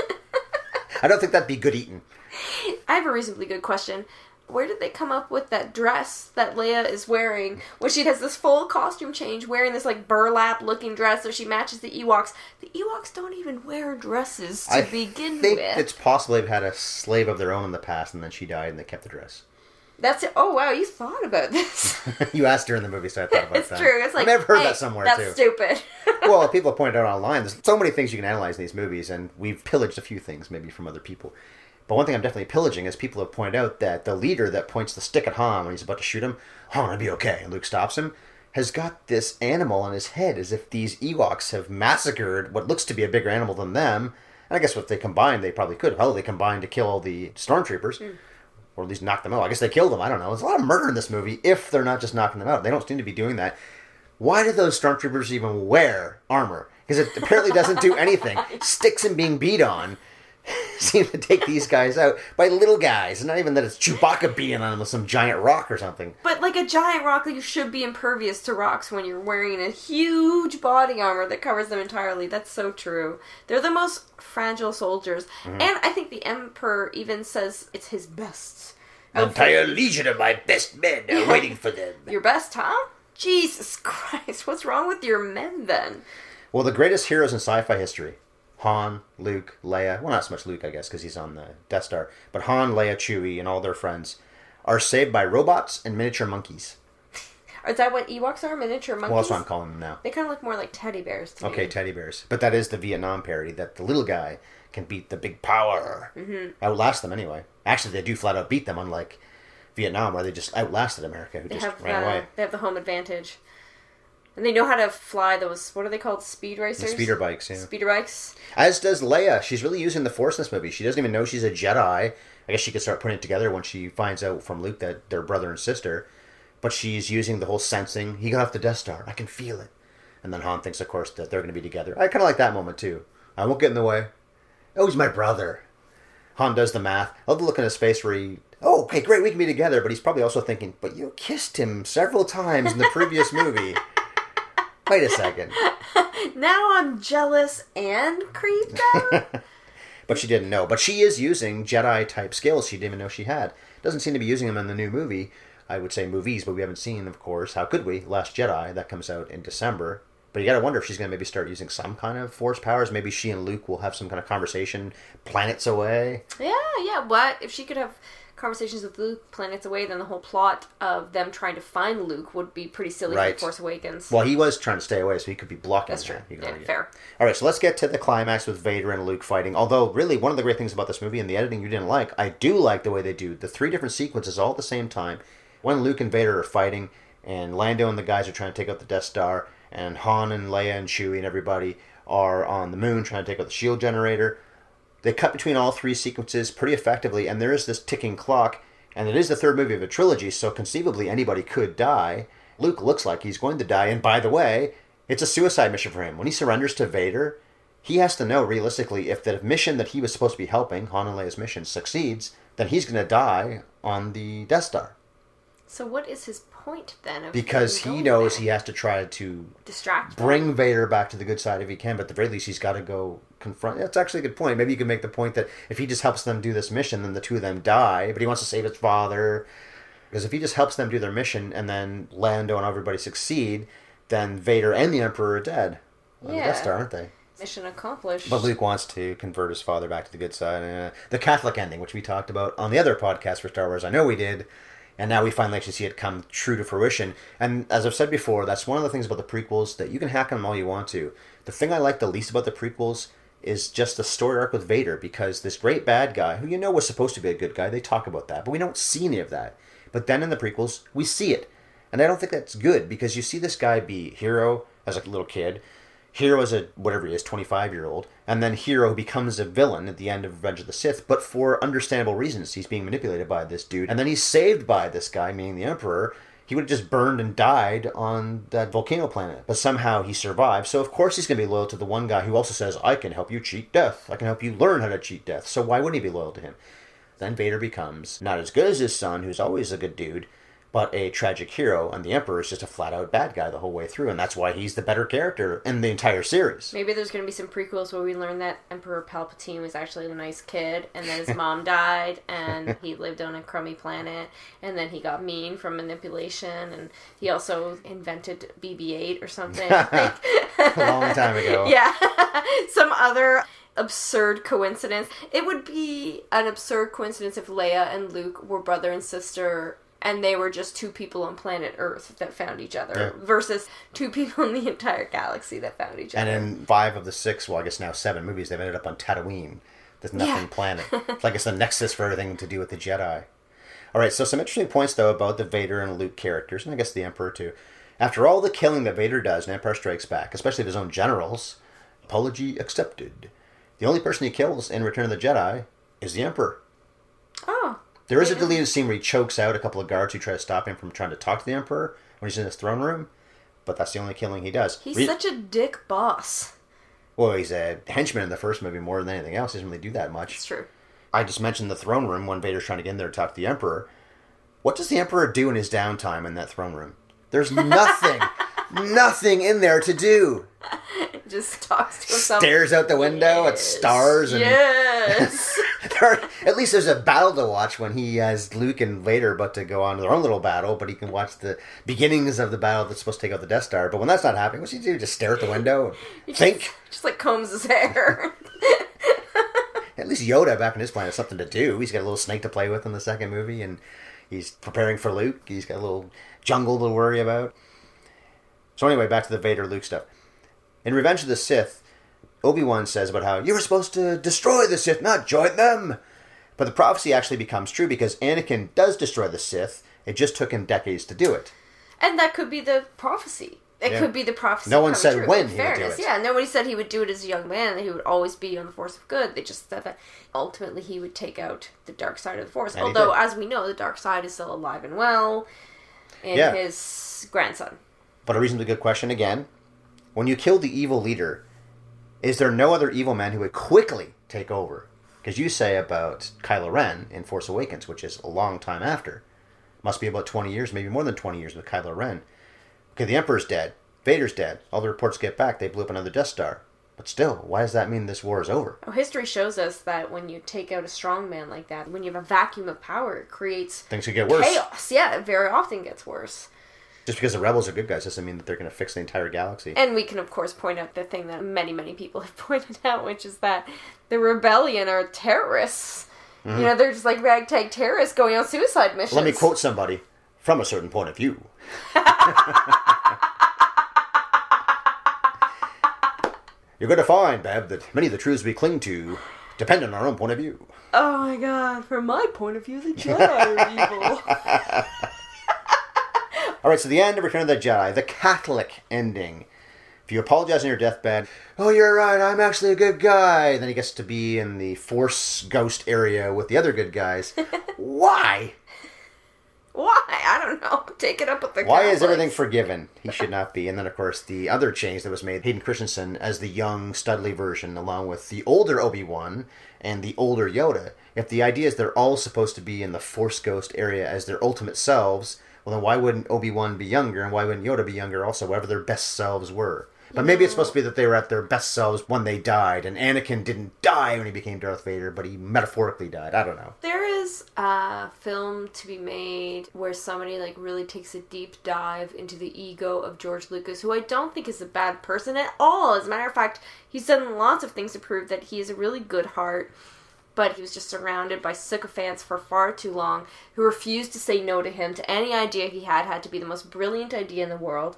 I don't think that'd be good eating. I have a reasonably good question. Where did they come up with that dress that Leia is wearing when she has this full costume change, wearing this like burlap looking dress so she matches the Ewoks? The Ewoks don't even wear dresses to begin with. I think it's possible they've had a slave of their own in the past and then she died and they kept the dress. That's it. Oh wow, you thought about this. You asked her in the movie, so I thought about that. It's true. It's like, I've heard that somewhere too. That's stupid. Well, people have pointed out online, there's so many things you can analyze in these movies, and we've pillaged a few things maybe from other people. But one thing I'm definitely pillaging is people have pointed out that the leader that points the stick at Han when he's about to shoot him, Han, I'll be okay, and Luke stops him, has got this animal on his head as if these Ewoks have massacred what looks to be a bigger animal than them. And I guess if they combined, they probably could. Hell, they combined to kill all the stormtroopers. Or at least knock them out. I guess they killed them. I don't know. There's a lot of murder in this movie if they're not just knocking them out. They don't seem to be doing that. Why do those stormtroopers even wear armor? Because it apparently doesn't do anything. Sticks and being beat on seem to take these guys out by little guys. And not even that it's Chewbacca beating on them with some giant rock or something. But like a giant rock, you should be impervious to rocks when you're wearing a huge body armor that covers them entirely. That's so true. They're the most fragile soldiers. Mm-hmm. And I think the Emperor even says it's his best. An entire legion of my best men are waiting for them. Your best, huh? Jesus Christ, what's wrong with your men then? Well, the greatest heroes in sci-fi history, Han, Luke, Leia, well, not so much Luke, I guess, because he's on the Death Star, but Han, Leia, Chewie, and all their friends are saved by robots and miniature monkeys. Is that what Ewoks are? Miniature monkeys? Well, that's what I'm calling them now. They kind of look more like teddy bears to me. Okay, teddy bears. But that is the Vietnam parody, that the little guy can beat the big power. Mm-hmm. Outlast them anyway. Actually, they do flat out beat them, unlike Vietnam, where they just outlasted America, who ran away. They have the home advantage. And they know how to fly those, what are they called, speed racers? The speeder bikes, yeah. Speeder bikes. As does Leia. She's really using the Force in this movie. She doesn't even know she's a Jedi. I guess she could start putting it together when she finds out from Luke that they're brother and sister. But she's using the whole sensing. He got off the Death Star. I can feel it. And then Han thinks, of course, that they're going to be together. I kind of like that moment, too. I won't get in the way. Oh, he's my brother. Han does the math. I love the look in his face where he... Oh, okay, great, we can be together. But he's probably also thinking, but you kissed him several times in the previous movie. Wait a second. Now I'm jealous and creeped out? But she didn't know. But she is using Jedi-type skills she didn't even know she had. Doesn't seem to be using them in the new movie. I would say movies, but we haven't seen, of course. How could we? Last Jedi, that comes out in December. But you gotta wonder if she's gonna maybe start using some kind of Force powers. Maybe she and Luke will have some kind of conversation planets away. Yeah. What? If she could have conversations with Luke planets away, then the whole plot of them trying to find Luke would be pretty silly for Force Awakens. Well, he was trying to stay away, so he could be blocking That's true. Yeah, fair. All right, so let's get to the climax with Vader and Luke fighting. Although, really, one of the great things about this movie and the editing you didn't like, I do like the way they do the 3 different sequences all at the same time. When Luke and Vader are fighting, and Lando and the guys are trying to take out the Death Star, and Han and Leia and Chewie and everybody are on the moon trying to take out the shield generator. They cut between all 3 sequences pretty effectively, and there is this ticking clock, and it is the 3rd movie of a trilogy, so conceivably anybody could die. Luke looks like he's going to die, and by the way, it's a suicide mission for him. When he surrenders to Vader, he has to know, realistically, if the mission that he was supposed to be helping, Han and Leia's mission, succeeds, then he's going to die on the Death Star. So what is his point, then? Of because he knows he has to try to bring Vader back to the good side if he can, but at the very least he's got to go confront... That's actually a good point. Maybe you can make the point that if he just helps them do this mission, then the two of them die, but he wants to save his father. Because if he just helps them do their mission, and then Lando and everybody succeed, then Vader and the Emperor are dead on the Death Star, aren't they? Mission accomplished. But Luke wants to convert his father back to the good side. The Catholic ending, which we talked about on the other podcast for Star Wars, I know we did. And now we finally actually see it come true to fruition. And as I've said before, that's one of the things about the prequels, that you can hack them all you want to. The thing I like the least about the prequels is just the story arc with Vader, because this great bad guy, who you know was supposed to be a good guy, they talk about that, but we don't see any of that. But then in the prequels, we see it. And I don't think that's good, because you see this guy be Hero as a little kid, Hero as a, whatever he is, 25-year-old, and then Hero becomes a villain at the end of Revenge of the Sith, but for understandable reasons. He's being manipulated by this dude, and then he's saved by this guy, meaning the Emperor. He would have just burned and died on that volcano planet, but somehow he survived, so of course he's going to be loyal to the one guy who also says, I can help you cheat death. I can help you learn how to cheat death, so why wouldn't he be loyal to him? Then Vader becomes not as good as his son, who's always a good dude, but a tragic hero, and the Emperor is just a flat-out bad guy the whole way through, and that's why he's the better character in the entire series. Maybe there's going to be some prequels where we learn that Emperor Palpatine was actually a nice kid, and then his mom died, and he lived on a crummy planet, and then he got mean from manipulation, and he also invented BB-8 or something. A long time ago. Yeah. Some other absurd coincidence. It would be an absurd coincidence if Leia and Luke were brother and sister, and they were just two people on planet Earth that found each other, versus two people in the entire galaxy that found each other. And in 5 of the 6, well, I guess now 7 movies, they've ended up on Tatooine, this nothing planet. It's like it's the nexus for everything to do with the Jedi. Alright, so some interesting points, though, about the Vader and Luke characters, and I guess the Emperor, too. After all the killing that Vader does in Empire Strikes Back, especially of his own generals, apology accepted. The only person he kills in Return of the Jedi is the Emperor. Oh. There is a deleted scene where he chokes out a couple of guards who try to stop him from trying to talk to the Emperor when he's in his throne room, but that's the only killing he does. He's such a dick boss. Well, he's a henchman in the first movie more than anything else. He doesn't really do that much. It's true. I just mentioned the throne room when Vader's trying to get in there to talk to the Emperor. What does the Emperor do in his downtime in that throne room? There's nothing, nothing in there to do. Just talks to himself. Stares out the window at stars. And yes. At least there's a battle to watch when he has Luke and Vader about to go on to their own little battle, but he can watch the beginnings of the battle that's supposed to take out the Death Star. But when that's not happening, what's he do? Just stare at the window and think? Just like combs his hair. At least Yoda back on his planet has something to do. He's got a little snake to play with in the second movie, and he's preparing for Luke. He's got a little jungle to worry about. So anyway, back to the Vader-Luke stuff. In Revenge of the Sith, Obi-Wan says about how you were supposed to destroy the Sith, not join them. But the prophecy actually becomes true because Anakin does destroy the Sith. It just took him decades to do it. And that could be the prophecy. It could be the prophecy. No one said true. when he would do it. Yeah, nobody said he would do it as a young man, that he would always be on the force of good. They just said that ultimately he would take out the dark side of the force. And although, as we know, the dark side is still alive and well in his grandson. But a reasonably good question again. When you kill the evil leader, is there no other evil man who would quickly take over? Because you say about Kylo Ren in Force Awakens, which is a long time after. Must be about 20 years, maybe more than 20 years with Kylo Ren. Okay, the Emperor's dead. Vader's dead. All the reports get back. They blew up another Death Star. But still, why does that mean this war is over? Oh, history shows us that when you take out a strong man like that, when you have a vacuum of power, it creates things could get worse. Chaos. Yeah, it very often gets worse. Just because the rebels are good guys doesn't mean that they're going to fix the entire galaxy. And we can, of course, point out the thing that many, many people have pointed out, which is that the rebellion are terrorists. Mm-hmm. You know, they're just like ragtag terrorists going on suicide missions. Let me quote somebody from a certain point of view. You're going to find, Bev, that many of the truths we cling to depend on our own point of view. Oh my god, from my point of view, the Jedi are evil. Alright, so the end of Return of the Jedi, the Catholic ending. If you apologize on your deathbed, oh, you're right, I'm actually a good guy. Then he gets to be in the Force Ghost area with the other good guys. Why? Why? I don't know. Take it up with the Why Catholics. is everything forgiven? He should not be. And then, of course, the other change that was made, Hayden Christensen as the young Studley version, along with the older Obi-Wan and the older Yoda. If the idea is they're all supposed to be in the Force Ghost area as their ultimate selves, well, then why wouldn't Obi-Wan be younger, and why wouldn't Yoda be younger also, whatever their best selves were? But maybe it's supposed to be that they were at their best selves when they died, and Anakin didn't die when he became Darth Vader, but he metaphorically died. I don't know. There is a film to be made where somebody like really takes a deep dive into the ego of George Lucas, who I don't think is a bad person at all. As a matter of fact, he's done lots of things to prove that he is a really good heart, but he was just surrounded by sycophants for far too long who refused to say no to him, to any idea he had to be the most brilliant idea in the world.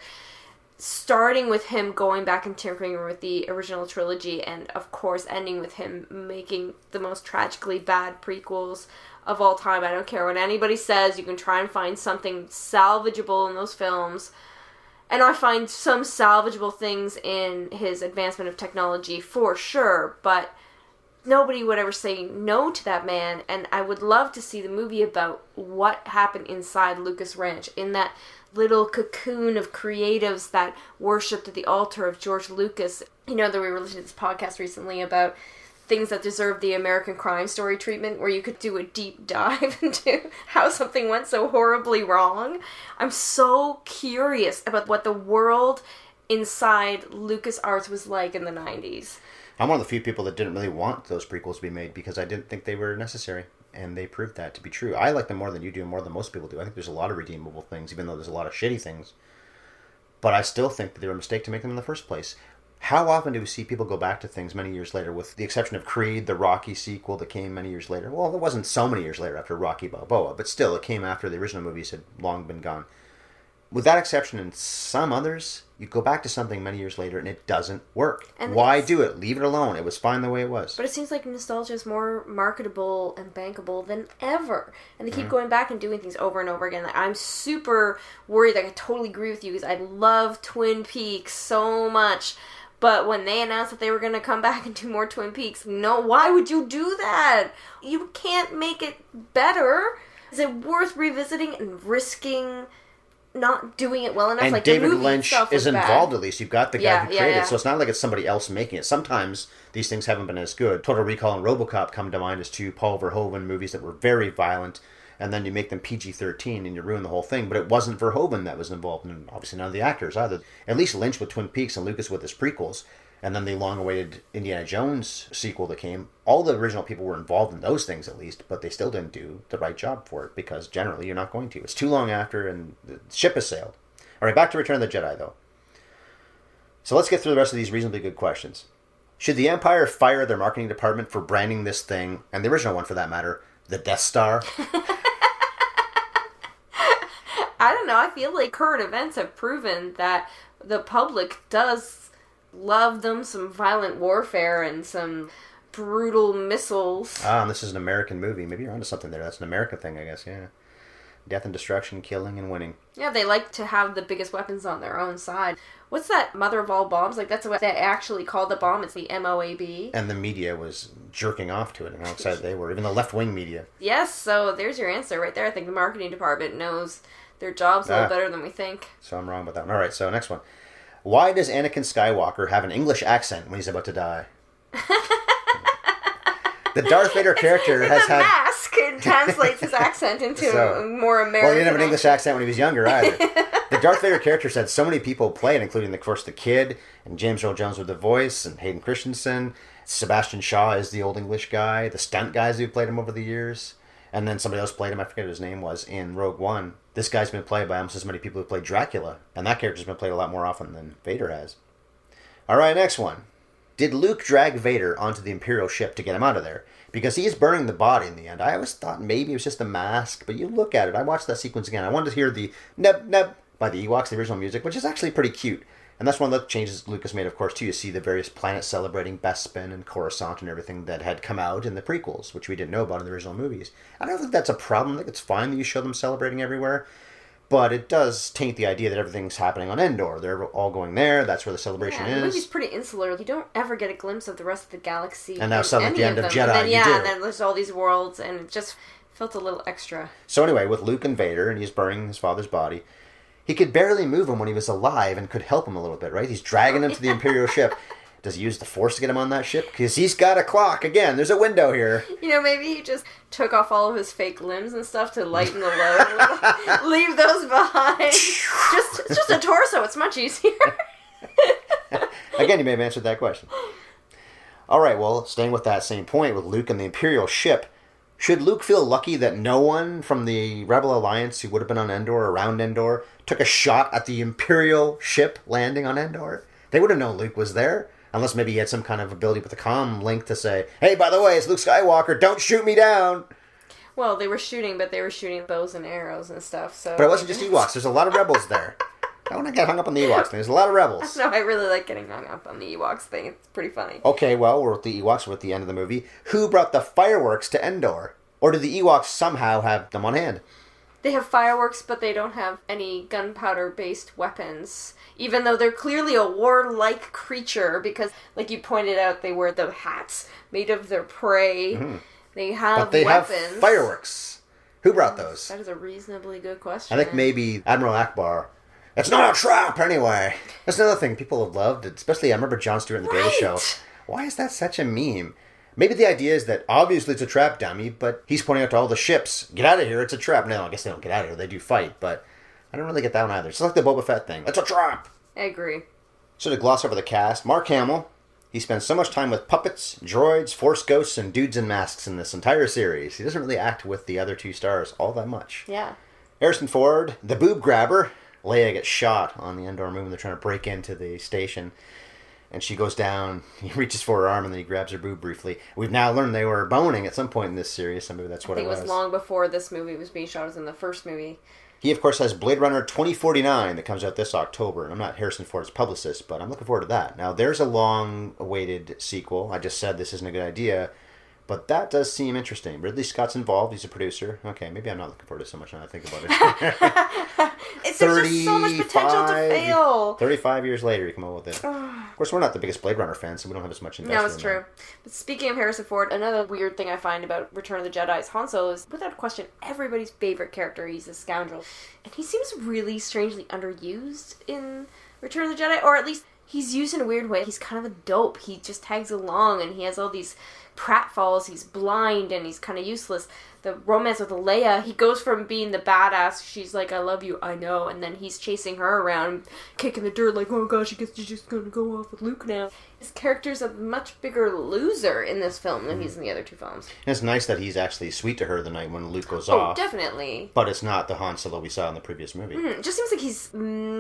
Starting with him going back and tinkering with the original trilogy, and of course ending with him making the most tragically bad prequels of all time. I don't care what anybody says, you can try and find something salvageable in those films. And I find some salvageable things in his advancement of technology for sure, but nobody would ever say no to that man. And I would love to see the movie about what happened inside Lucas Ranch, in that little cocoon of creatives that worshipped at the altar of George Lucas. You know that we were listening to this podcast recently about things that deserve the American Crime Story treatment, where you could do a deep dive into how something went so horribly wrong. I'm so curious about what the world inside LucasArts was like in the 90s. I'm one of the few people that didn't really want those prequels to be made because I didn't think they were necessary. And they proved that to be true. I like them more than you do, and more than most people do. I think there's a lot of redeemable things, even though there's a lot of shitty things. But I still think that they were a mistake to make them in the first place. How often do we see people go back to things many years later, with the exception of Creed, the Rocky sequel that came many years later? Well, it wasn't so many years later after Rocky Balboa, but still, it came after the original movies had long been gone. With that exception and some others, you go back to something many years later and it doesn't work. And why do it? Leave it alone. It was fine the way it was. But it seems like nostalgia is more marketable and bankable than ever. And they keep going back and doing things over and over again. Like, I'm super worried. Like, I totally agree with you because I love Twin Peaks so much. But when they announced that they were going to come back and do more Twin Peaks, no, why would you do that? You can't make it better. Is it worth revisiting and risking not doing it well enough? And like, David Lynch is involved, at least. You've got the guy who created it, so it's not like it's somebody else making it. Sometimes these things haven't been as good. Total Recall and RoboCop come to mind as two Paul Verhoeven movies that were very violent, and then you make them PG-13 and you ruin the whole thing. But it wasn't Verhoeven that was involved, and obviously none of the actors either. At least Lynch with Twin Peaks and Lucas with his prequels, and then the long-awaited Indiana Jones sequel that came. All the original people were involved in those things, at least, but they still didn't do the right job for it, because generally you're not going to. It's too long after, and the ship has sailed. All right, back to Return of the Jedi, though. So let's get through the rest of these reasonably good questions. Should the Empire fire their marketing department for branding this thing, and the original one for that matter, the Death Star? I don't know. I feel like current events have proven that the public does love them some violent warfare and some brutal missiles. Ah, and this is an American movie. Maybe you're onto something there. That's an American thing, I guess, yeah. Death and destruction, killing and winning. Yeah, they like to have the biggest weapons on their own side. What's that, mother of all bombs? Like, that's what they actually called the bomb. It's the MOAB. And the media was jerking off to it and how excited they were. Even the left-wing media. Yes, so there's your answer right there. I think the marketing department knows their jobs a little better than we think. So I'm wrong about that one. All right, so next one. Why does Anakin Skywalker have an English accent when he's about to die? The Darth Vader character has had... mask. It translates his accent into more American. Well, he didn't have an English accent when he was younger either. The Darth Vader character's had so many people play it, including, of course, the kid, and James Earl Jones with the voice, and Hayden Christensen. Sebastian Shaw is the old English guy. The stunt guys who played him over the years. And then somebody else played him, I forget what his name was, in Rogue One. This guy's been played by almost as many people who played Dracula. And that character's been played a lot more often than Vader has. All right, next one. Did Luke drag Vader onto the Imperial ship to get him out of there? Because he is burning the body in the end. I always thought maybe it was just a mask, but you look at it. I watched that sequence again. I wanted to hear the nub nub by the Ewoks, the original music, which is actually pretty cute. And that's one of the changes Lucas made, of course, too. You see the various planets celebrating Bespin and Coruscant and everything that had come out in the prequels, which we didn't know about in the original movies. I don't think that's a problem. I think it's fine that you show them celebrating everywhere. But it does taint the idea that everything's happening on Endor. They're all going there. That's where the celebration is. The movie's pretty insular. You don't ever get a glimpse of the rest of the galaxy. And now suddenly at the end of Jedi, and then, you do. and then there's all these worlds, and it just Felt a little extra. So anyway, with Luke and Vader, and he's burning his father's body, he could barely move him when he was alive and could help him a little bit, right? He's dragging him to the Imperial ship. Does he use the Force to get him on that ship? Because he's got a clock. Again, there's a window here. You know, maybe he just took off all of his fake limbs and stuff to lighten the load. Leave those behind. It's just a torso. It's much easier. Again, you may have answered that question. All right, well, staying with that same point with Luke and the Imperial ship, should Luke feel lucky that no one from the Rebel Alliance who would have been on Endor or around Endor took a shot at the Imperial ship landing on Endor? They would have known Luke was there. Unless maybe he had some kind of ability with the comm link to say, hey, by the way, it's Luke Skywalker, don't shoot me down. Well, they were shooting, but they were shooting bows and arrows and stuff, so... But it wasn't just Ewoks. There's a lot of rebels there. I want to get hung up on the Ewoks thing. There's a lot of rebels. No, I really like getting hung up on the Ewoks thing. It's pretty funny. Okay, well, we're with the Ewoks. We're at the end of the movie. Who brought the fireworks to Endor? Or did the Ewoks somehow have them on hand? They have fireworks, but they don't have any gunpowder-based weapons. Even though they're clearly a warlike creature, because, like you pointed out, they wear the hats made of their prey. Mm-hmm. They have weapons. Have fireworks. Who brought those? That is a reasonably good question. I think maybe Admiral Akbar. It's not a trap, anyway. That's another thing people have loved, especially I remember Jon Stewart in the Daily Show. Why is that such a meme? Maybe the idea is that obviously it's a trap dummy, but he's pointing out to all the ships, get out of here, it's a trap. No, I guess they don't get out of here, they do fight, but I don't really get that one either. It's like the Boba Fett thing. It's a trap! I agree. So to gloss over the cast, Mark Hamill, he spends so much time with puppets, droids, force ghosts, and dudes in masks in this entire series. He doesn't really act with the other two stars all that much. Yeah. Harrison Ford, the boob grabber. Leia gets shot on the Endor moon when they're trying to break into the station. And she goes down, he reaches for her arm, and then he grabs her boob briefly. We've now learned they were boning at some point in this series, so maybe that's what it was. I think it was long before this movie was being shot, as in the first movie. He, of course, has Blade Runner 2049 that comes out this October. And I'm not Harrison Ford's publicist, but I'm looking forward to that. Now, there's a long-awaited sequel. I just said this isn't a good idea, but that does seem interesting. Ridley Scott's involved. He's a producer. Okay, maybe I'm not looking forward to so much now I think about it. There's just so much potential to fail. 35 years later, you come up with it. Of course, we're not the biggest Blade Runner fans, so we don't have as much investment. No, it's true. But speaking of Harrison Ford, another weird thing I find about Return of the Jedi is Han Solo is, without question, everybody's favorite character. He's a scoundrel. And he seems really strangely underused in Return of the Jedi, or at least he's used in a weird way. He's kind of a dope. He just tags along, and he has all these pratfalls. He's blind, and he's kind of useless. The romance with Leia, he goes from being the badass, she's like, I love you, I know, and then he's chasing her around, kicking the dirt like, oh gosh, I guess you're just gonna go off with Luke now. His character's a much bigger loser in this film than he's in the other two films. And it's nice that he's actually sweet to her the night when Luke goes off. Oh, definitely. But it's not the Han Solo we saw in the previous movie. It just seems like he's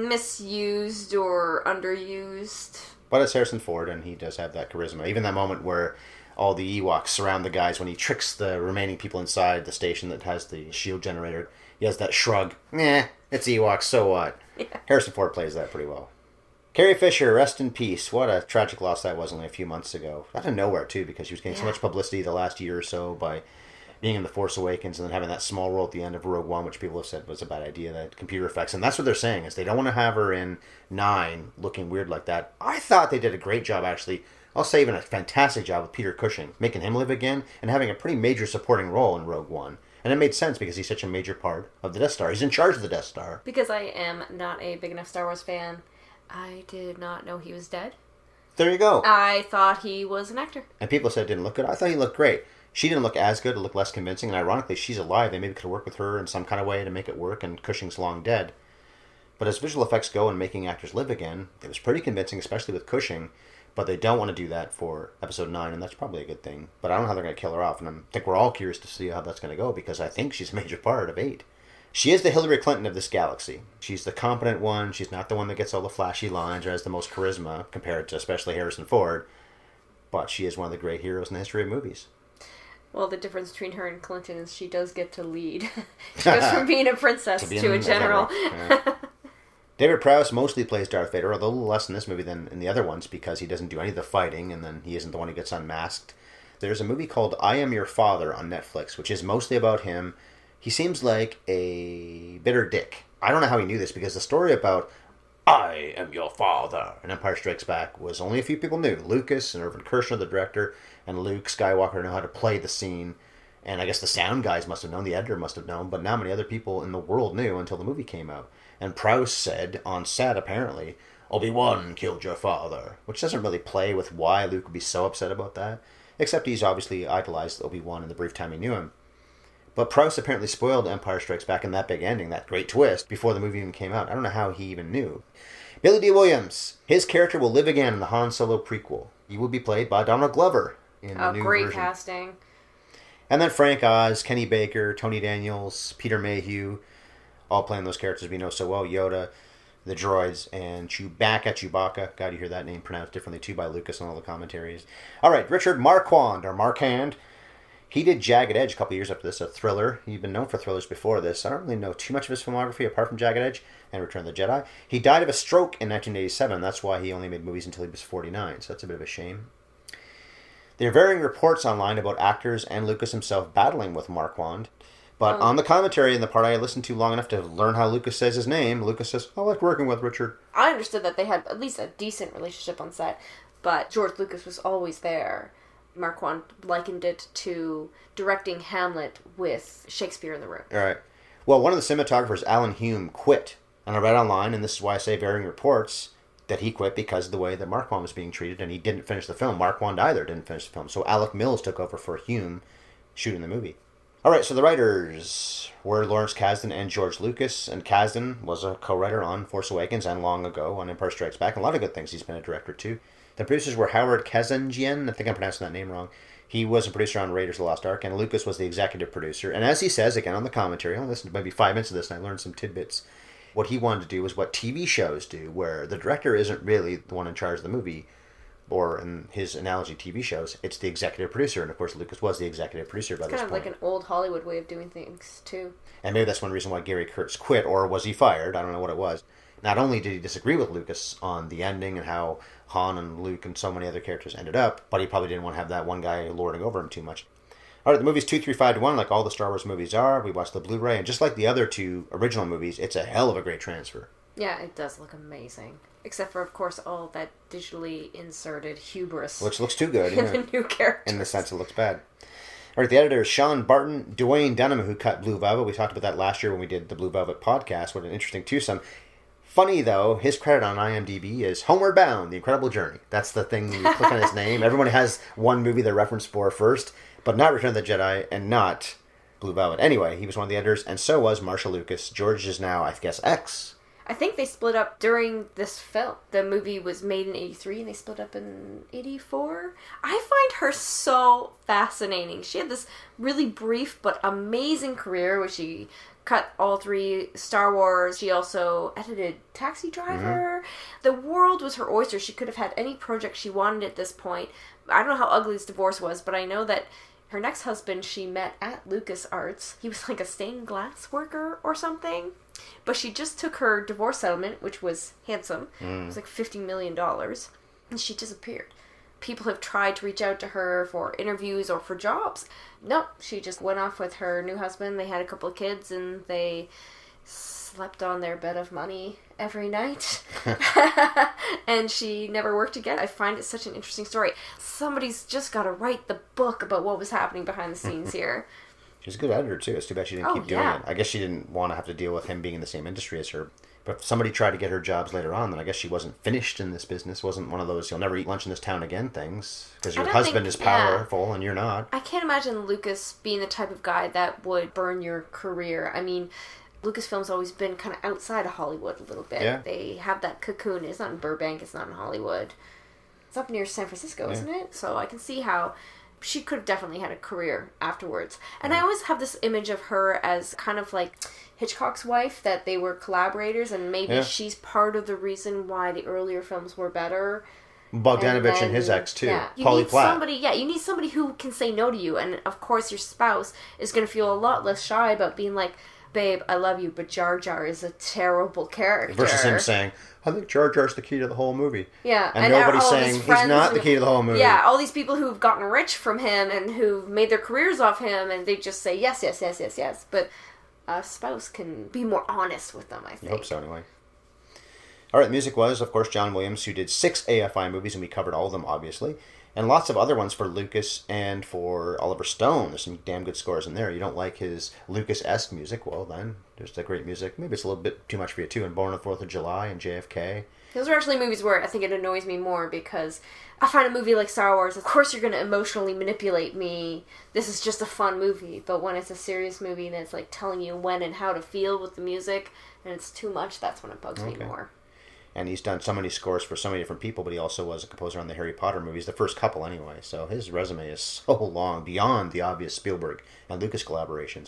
misused or underused. But it's Harrison Ford, and he does have that charisma. Even that moment where all the Ewoks surround the guys when he tricks the remaining people inside the station that has the shield generator. He has that shrug. It's Ewoks, so what? Yeah. Harrison Ford plays that pretty well. Carrie Fisher, rest in peace. What a tragic loss that was only a few months ago. Out of nowhere, too, because she was getting so much publicity the last year or so by being in The Force Awakens and then having that small role at the end of Rogue One, which people have said was a bad idea, that computer effects. And that's what they're saying, is they don't want to have her in 9 looking weird like that. I thought they did a great job, actually. I'll say even a fantastic job with Peter Cushing, making him live again and having a pretty major supporting role in Rogue One. And it made sense because he's such a major part of the Death Star. He's in charge of the Death Star. Because I am not a big enough Star Wars fan, I did not know he was dead. There you go. I thought he was an actor. And people said it didn't look good. I thought he looked great. She didn't look as good. It looked less convincing. And ironically, she's alive. They maybe could have worked with her in some kind of way to make it work, and Cushing's long dead. But as visual effects go and making actors live again, it was pretty convincing, especially with Cushing. But they don't want to do that for Episode 9, and that's probably a good thing. But I don't know how they're going to kill her off, and I think we're all curious to see how that's going to go, because I think she's a major part of 8. She is the Hillary Clinton of this galaxy. She's the competent one. She's not the one that gets all the flashy lines or has the most charisma, compared to especially Harrison Ford. But she is one of the great heroes in the history of movies. Well, the difference between her and Clinton is she does get to lead. She goes from being a princess to a general. Yeah. David Prowse mostly plays Darth Vader, although a little less in this movie than in the other ones because he doesn't do any of the fighting, and then he isn't the one who gets unmasked. There's a movie called I Am Your Father on Netflix, which is mostly about him. He seems like a bitter dick. I don't know how he knew this, because the story about I Am Your Father in Empire Strikes Back was only a few people knew. Lucas and Irvin Kershner, the director, and Luke Skywalker know how to play the scene. And I guess the sound guys must have known, the editor must have known, but not many other people in the world knew until the movie came out. And Prowse said on set, apparently, Obi-Wan killed your father, which doesn't really play with why Luke would be so upset about that, except he's obviously idolized Obi-Wan in the brief time he knew him. But Prowse apparently spoiled Empire Strikes Back in that big ending, that great twist, before the movie even came out. I don't know how he even knew. Billy Dee Williams, his character will live again in the Han Solo prequel. He will be played by Donald Glover in the new great version. casting. And then Frank Oz, Kenny Baker, Tony Daniels, Peter Mayhew, all playing those characters we know so well. Yoda, the droids, and Chewbacca. God, you hear that name pronounced differently too by Lucas on all the commentaries. All right, Richard Marquand, or Marquand. He did Jagged Edge a couple years after this, a thriller. He'd been known for thrillers before this. I don't really know too much of his filmography apart from Jagged Edge and Return of the Jedi. He died of a stroke in 1987. That's why he only made movies until he was 49, so that's a bit of a shame. There are varying reports online about actors and Lucas himself battling with Marquand. But on the commentary, in the part I listened to long enough to learn how Lucas says his name, Lucas says, I like working with Richard. I understood that they had at least a decent relationship on set, but George Lucas was always there. Marquand likened it to directing Hamlet with Shakespeare in the room. All right. Well, one of the cinematographers, Alan Hume, quit. And I read online, and this is why I say varying reports, that he quit because of the way that Marquand was being treated, and he didn't finish the film. Marquand either didn't finish the film. So Alec Mills took over for Hume shooting the movie. All right, so the writers were Lawrence Kasdan and George Lucas, and Kasdan was a co-writer on Force Awakens and long ago on Empire Strikes Back, and a lot of good things he's been a director too. The producers were Howard Kazanjian, I think I'm pronouncing that name wrong. He was a producer on Raiders of the Lost Ark, and Lucas was the executive producer. And as he says, again on the commentary, I listened to maybe 5 minutes of this, and I learned some tidbits. What he wanted to do was what TV shows do, where the director isn't really the one in charge of the movie, or in his analogy, TV shows, it's the executive producer. And of course, Lucas was the executive producer by this point. It's kind of like an old Hollywood way of doing things, too. And maybe that's one reason why Gary Kurtz quit, or was he fired? I don't know what it was. Not only did he disagree with Lucas on the ending and how Han and Luke and so many other characters ended up, but he probably didn't want to have that one guy lording over him too much. All right, the movie's 2, 3, 5 to 1, like all the Star Wars movies are. We watched the Blu-ray, and just like the other two original movies, it's a hell of a great transfer. Yeah, it does look amazing. Except for, of course, all that digitally inserted hubris. Which looks too good. In the new characters. In the sense it looks bad. All right, the editor is Sean Barton, Dwayne Dunham, who cut Blue Velvet. We talked about that last year when we did the Blue Velvet podcast. What an interesting twosome. Funny, though, his credit on IMDb is Homeward Bound, The Incredible Journey. That's the thing when you click on his name. Everyone has one movie they're referenced for first, but not Return of the Jedi and not Blue Velvet. Anyway, he was one of the editors, and so was Marshall Lucas. George is now, I guess, ex. I think they split up during this film. The movie was made in 83 and they split up in 84. I find her so fascinating. She had this really brief but amazing career where she cut all 3 Star Wars. She also edited Taxi Driver. Mm-hmm. The world was her oyster. She could have had any project she wanted at this point. I don't know how ugly this divorce was, but I know that her next husband she met at LucasArts. He was like a stained glass worker or something. But she just took her divorce settlement, which was handsome. It was like $50 million. And she disappeared. People have tried to reach out to her for interviews or for jobs. Nope, she just went off with her new husband. They had a couple of kids and they slept on their bed of money every night. And she never worked again. I find it such an interesting story. Somebody's just got to write the book about what was happening behind the scenes here. She's a good editor, too. It's too bad she didn't keep doing it. I guess she didn't want to have to deal with him being in the same industry as her. But if somebody tried to get her jobs later on, then I guess she wasn't finished in this business. Wasn't one of those, you'll never eat lunch in this town again things. Because your husband is powerful and you're not. I can't imagine Lucas being the type of guy that would burn your career. I mean, Lucasfilm's always been kind of outside of Hollywood a little bit. Yeah. They have that cocoon. It's not in Burbank. It's not in Hollywood. It's up near San Francisco, isn't it? So I can see how she could have definitely had a career afterwards. And I always have this image of her as kind of like Hitchcock's wife, that they were collaborators, and maybe she's part of the reason why the earlier films were better. Bogdanovich and his ex, too. Yeah. Pauly Platt. You need somebody who can say no to you. And, of course, your spouse is going to feel a lot less shy about being like, babe, I love you, but Jar Jar is a terrible character. Versus him saying, I think Jar Jar's the key to the whole movie. Yeah. And nobody's saying he's not the key to the whole movie. Yeah, all these people who've gotten rich from him and who've made their careers off him, and they just say yes, yes, yes, yes, yes. But a spouse can be more honest with them, I think. I hope so, anyway. All right, the music was, of course, John Williams, who did 6 AFI movies, and we covered all of them, obviously. And lots of other ones for Lucas and for Oliver Stone. There's some damn good scores in there. You don't like his Lucas-esque music? Well, then, there's the great music. Maybe it's a little bit too much for you, too. And Born on the 4th of July and JFK. Those are actually movies where I think it annoys me more because I find a movie like Star Wars, of course you're going to emotionally manipulate me. This is just a fun movie. But when it's a serious movie and it's like telling you when and how to feel with the music and it's too much, that's when it bugs me more. And he's done so many scores for so many different people, but he also was a composer on the Harry Potter movies, the first couple anyway. So his resume is so long, beyond the obvious Spielberg and Lucas collaborations.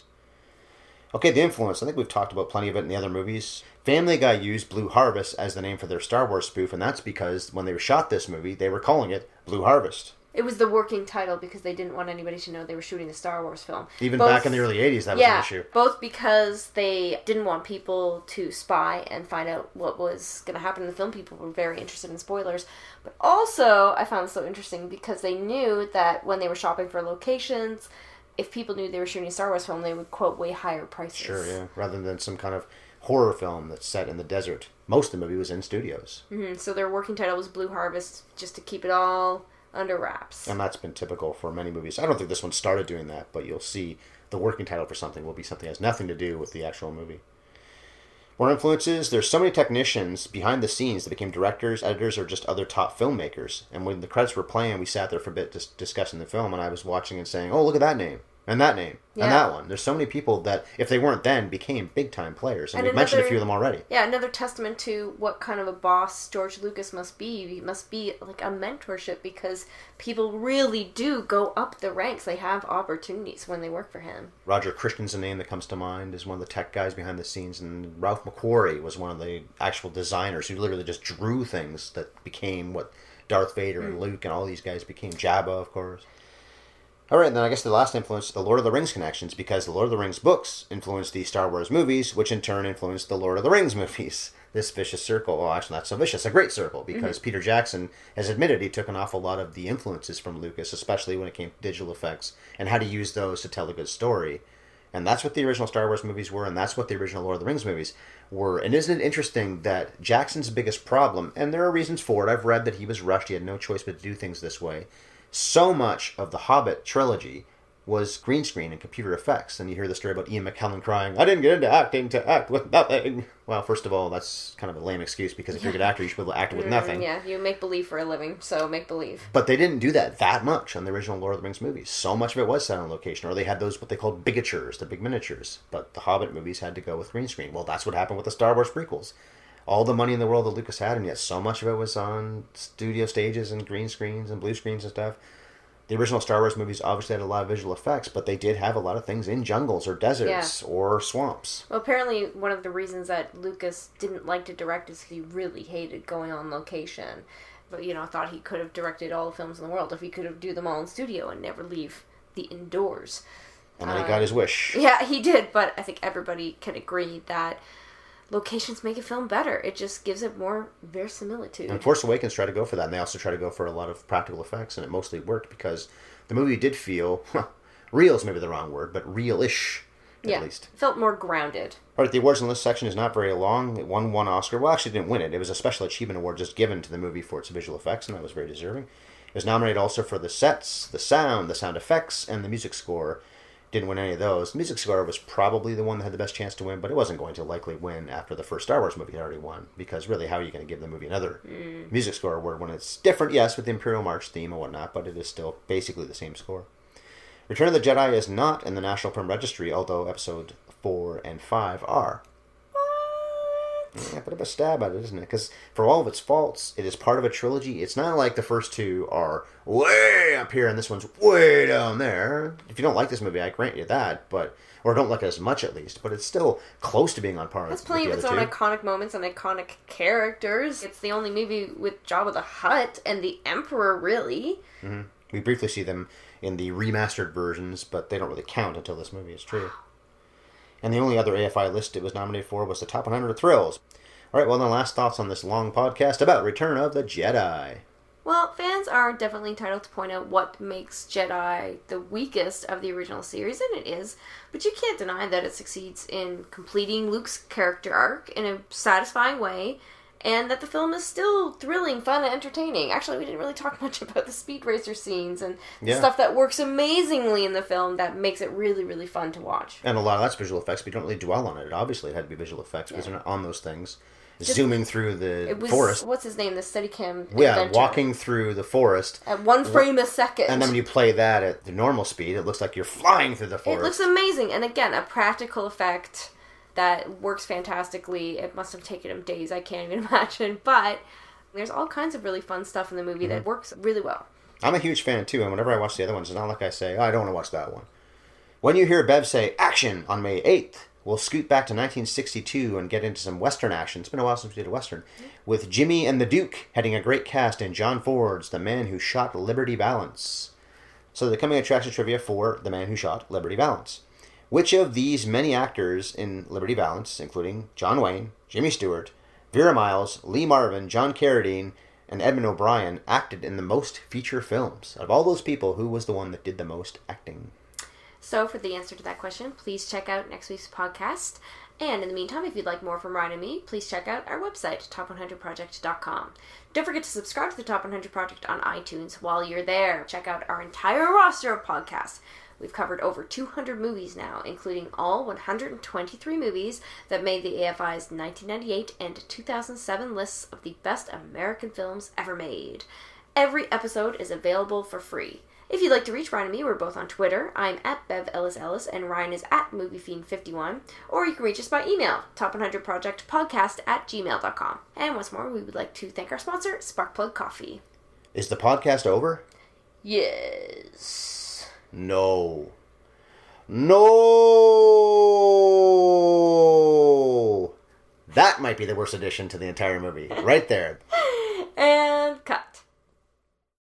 Okay, the influence. I think we've talked about plenty of it in the other movies. Family Guy used Blue Harvest as the name for their Star Wars spoof, and that's because when they shot this movie, they were calling it Blue Harvest. It was the working title because they didn't want anybody to know they were shooting a Star Wars film. Even back in the early 80s, that was an issue. Both because they didn't want people to spy and find out what was going to happen in the film. People were very interested in spoilers. But also, I found this so interesting because they knew that when they were shopping for locations, if people knew they were shooting a Star Wars film, they would quote way higher prices. Sure, yeah. Rather than some kind of horror film that's set in the desert. Most of the movie was in studios. Mm-hmm. So their working title was Blue Harvest, just to keep it all under wraps. And that's been typical for many movies. I don't think this one started doing that, but you'll see the working title for something will be something that has nothing to do with the actual movie. More influences. There's so many technicians behind the scenes that became directors, editors, or just other top filmmakers. And when the credits were playing, we sat there for a bit discussing the film, and I was watching and saying, oh, look at that name. And that name. Yeah. And that one. There's so many people that, if they weren't then, became big-time players. And we've mentioned a few of them already. Yeah, another testament to what kind of a boss George Lucas must be. He must be like a mentorship because people really do go up the ranks. They have opportunities when they work for him. Roger Christian's a name that comes to mind, is one of the tech guys behind the scenes. And Ralph McQuarrie was one of the actual designers who literally just drew things that became what Darth Vader and Luke and all these guys became. Jabba, of course. All right, and then I guess the last influence, the Lord of the Rings connections, because the Lord of the Rings books influenced the Star Wars movies, which in turn influenced the Lord of the Rings movies. This vicious circle, well, actually not so vicious, a great circle, because Peter Jackson has admitted he took an awful lot of the influences from Lucas, especially when it came to digital effects, and how to use those to tell a good story. And that's what the original Star Wars movies were, and that's what the original Lord of the Rings movies were. And isn't it interesting that Jackson's biggest problem, and there are reasons for it, I've read that he was rushed, he had no choice but to do things this way, so much of the Hobbit trilogy was green screen and computer effects. And you hear the story about Ian McKellen crying, I didn't get into acting to act with nothing. Well, first of all, that's kind of a lame excuse because if you're a good actor, you should be able to act with nothing. Yeah, you make believe for a living, so make believe. But they didn't do that much on the original Lord of the Rings movies. So much of it was set on location, or they had those, what they called bigatures, the big miniatures. But the Hobbit movies had to go with green screen. Well, that's what happened with the Star Wars prequels. All the money in the world that Lucas had, and yet so much of it was on studio stages and green screens and blue screens and stuff. The original Star Wars movies obviously had a lot of visual effects, but they did have a lot of things in jungles or deserts or swamps. Well, apparently one of the reasons that Lucas didn't like to direct is he really hated going on location. But, thought he could have directed all the films in the world if he could have do them all in studio and never leave the indoors. And then he got his wish. Yeah, he did, but I think everybody can agree that locations make a film better. It just gives it more verisimilitude. And Force Awakens tried to go for that, and they also tried to go for a lot of practical effects, and it mostly worked because the movie did feel, real is maybe the wrong word, but real-ish, at least. It felt more grounded. All right, the awards on this section is not very long. It won one Oscar. Well, actually, it didn't win it. It was a Special Achievement Award just given to the movie for its visual effects, and that was very deserving. It was nominated also for the sets, the sound effects, and the music score. Didn't win any of those. The music score was probably the one that had the best chance to win, but it wasn't going to likely win after the first Star Wars movie had already won, because really, how are you going to give the movie another music score award when it's different, yes, with the Imperial March theme and whatnot, but it is still basically the same score. Return of the Jedi is not in the National Film Registry, although Episode 4 and 5 are. Yeah, a bit of a stab at it, isn't it? Because for all of its faults, it is part of a trilogy. It's not like the first two are way up here and this one's way down there. If you don't like this movie, I grant you that, or don't like it as much at least, but it's still close to being on par with the other two. It's plenty of its own iconic moments and iconic characters. It's the only movie with Jabba the Hutt and the Emperor, really. Mm-hmm. We briefly see them in the remastered versions, but they don't really count until this movie is true. And the only other AFI list it was nominated for was the Top 100 Thrills. All right, well, then last thoughts on this long podcast about Return of the Jedi. Well, fans are definitely entitled to point out what makes Jedi the weakest of the original series, and it is. But you can't deny that it succeeds in completing Luke's character arc in a satisfying way and that the film is still thrilling, fun, and entertaining. Actually, we didn't really talk much about the speed racer scenes and the stuff that works amazingly in the film that makes it really, really fun to watch. And a lot of that's visual effects, but you don't really dwell on it. Obviously, it had to be visual effects because they're not on those things. Zooming through the forest. What's his name? The Steadicam inventor. Walking through the forest. At 1 frame a second. And then when you play that at the normal speed, it looks like you're flying through the forest. It looks amazing. And again, a practical effect that works fantastically. It must have taken him days, I can't even imagine. But there's all kinds of really fun stuff in the movie that works really well. I'm a huge fan too, and whenever I watch the other ones, it's not like I say, I don't want to watch that one. When you hear Bev say, action, on May 8th, we'll scoot back to 1962 and get into some Western action. It's been a while since we did a Western. With Jimmy and the Duke heading a great cast in John Ford's The Man Who Shot Liberty Valance. So the coming attraction trivia for The Man Who Shot Liberty Valance. Which of these many actors in Liberty Valance, including John Wayne, Jimmy Stewart, Vera Miles, Lee Marvin, John Carradine, and Edmund O'Brien, acted in the most feature films? Out of all those people, who was the one that did the most acting? So for the answer to that question, please check out next week's podcast. And in the meantime, if you'd like more from Ryan and me, please check out our website, top100project.com. Don't forget to subscribe to the Top 100 Project on iTunes while you're there. Check out our entire roster of podcasts. We've covered over 200 movies now, including all 123 movies that made the AFI's 1998 and 2007 lists of the best American films ever made. Every episode is available for free. If you'd like to reach Ryan and me, we're both on Twitter. I'm at Bev Ellis Ellis, and Ryan is at MovieFiend51. Or you can reach us by email, top100projectpodcast@gmail.com. And once more, we would like to thank our sponsor, Sparkplug Coffee. Is the podcast over? Yes. No. No! That might be the worst addition to the entire movie. Right there. And cut.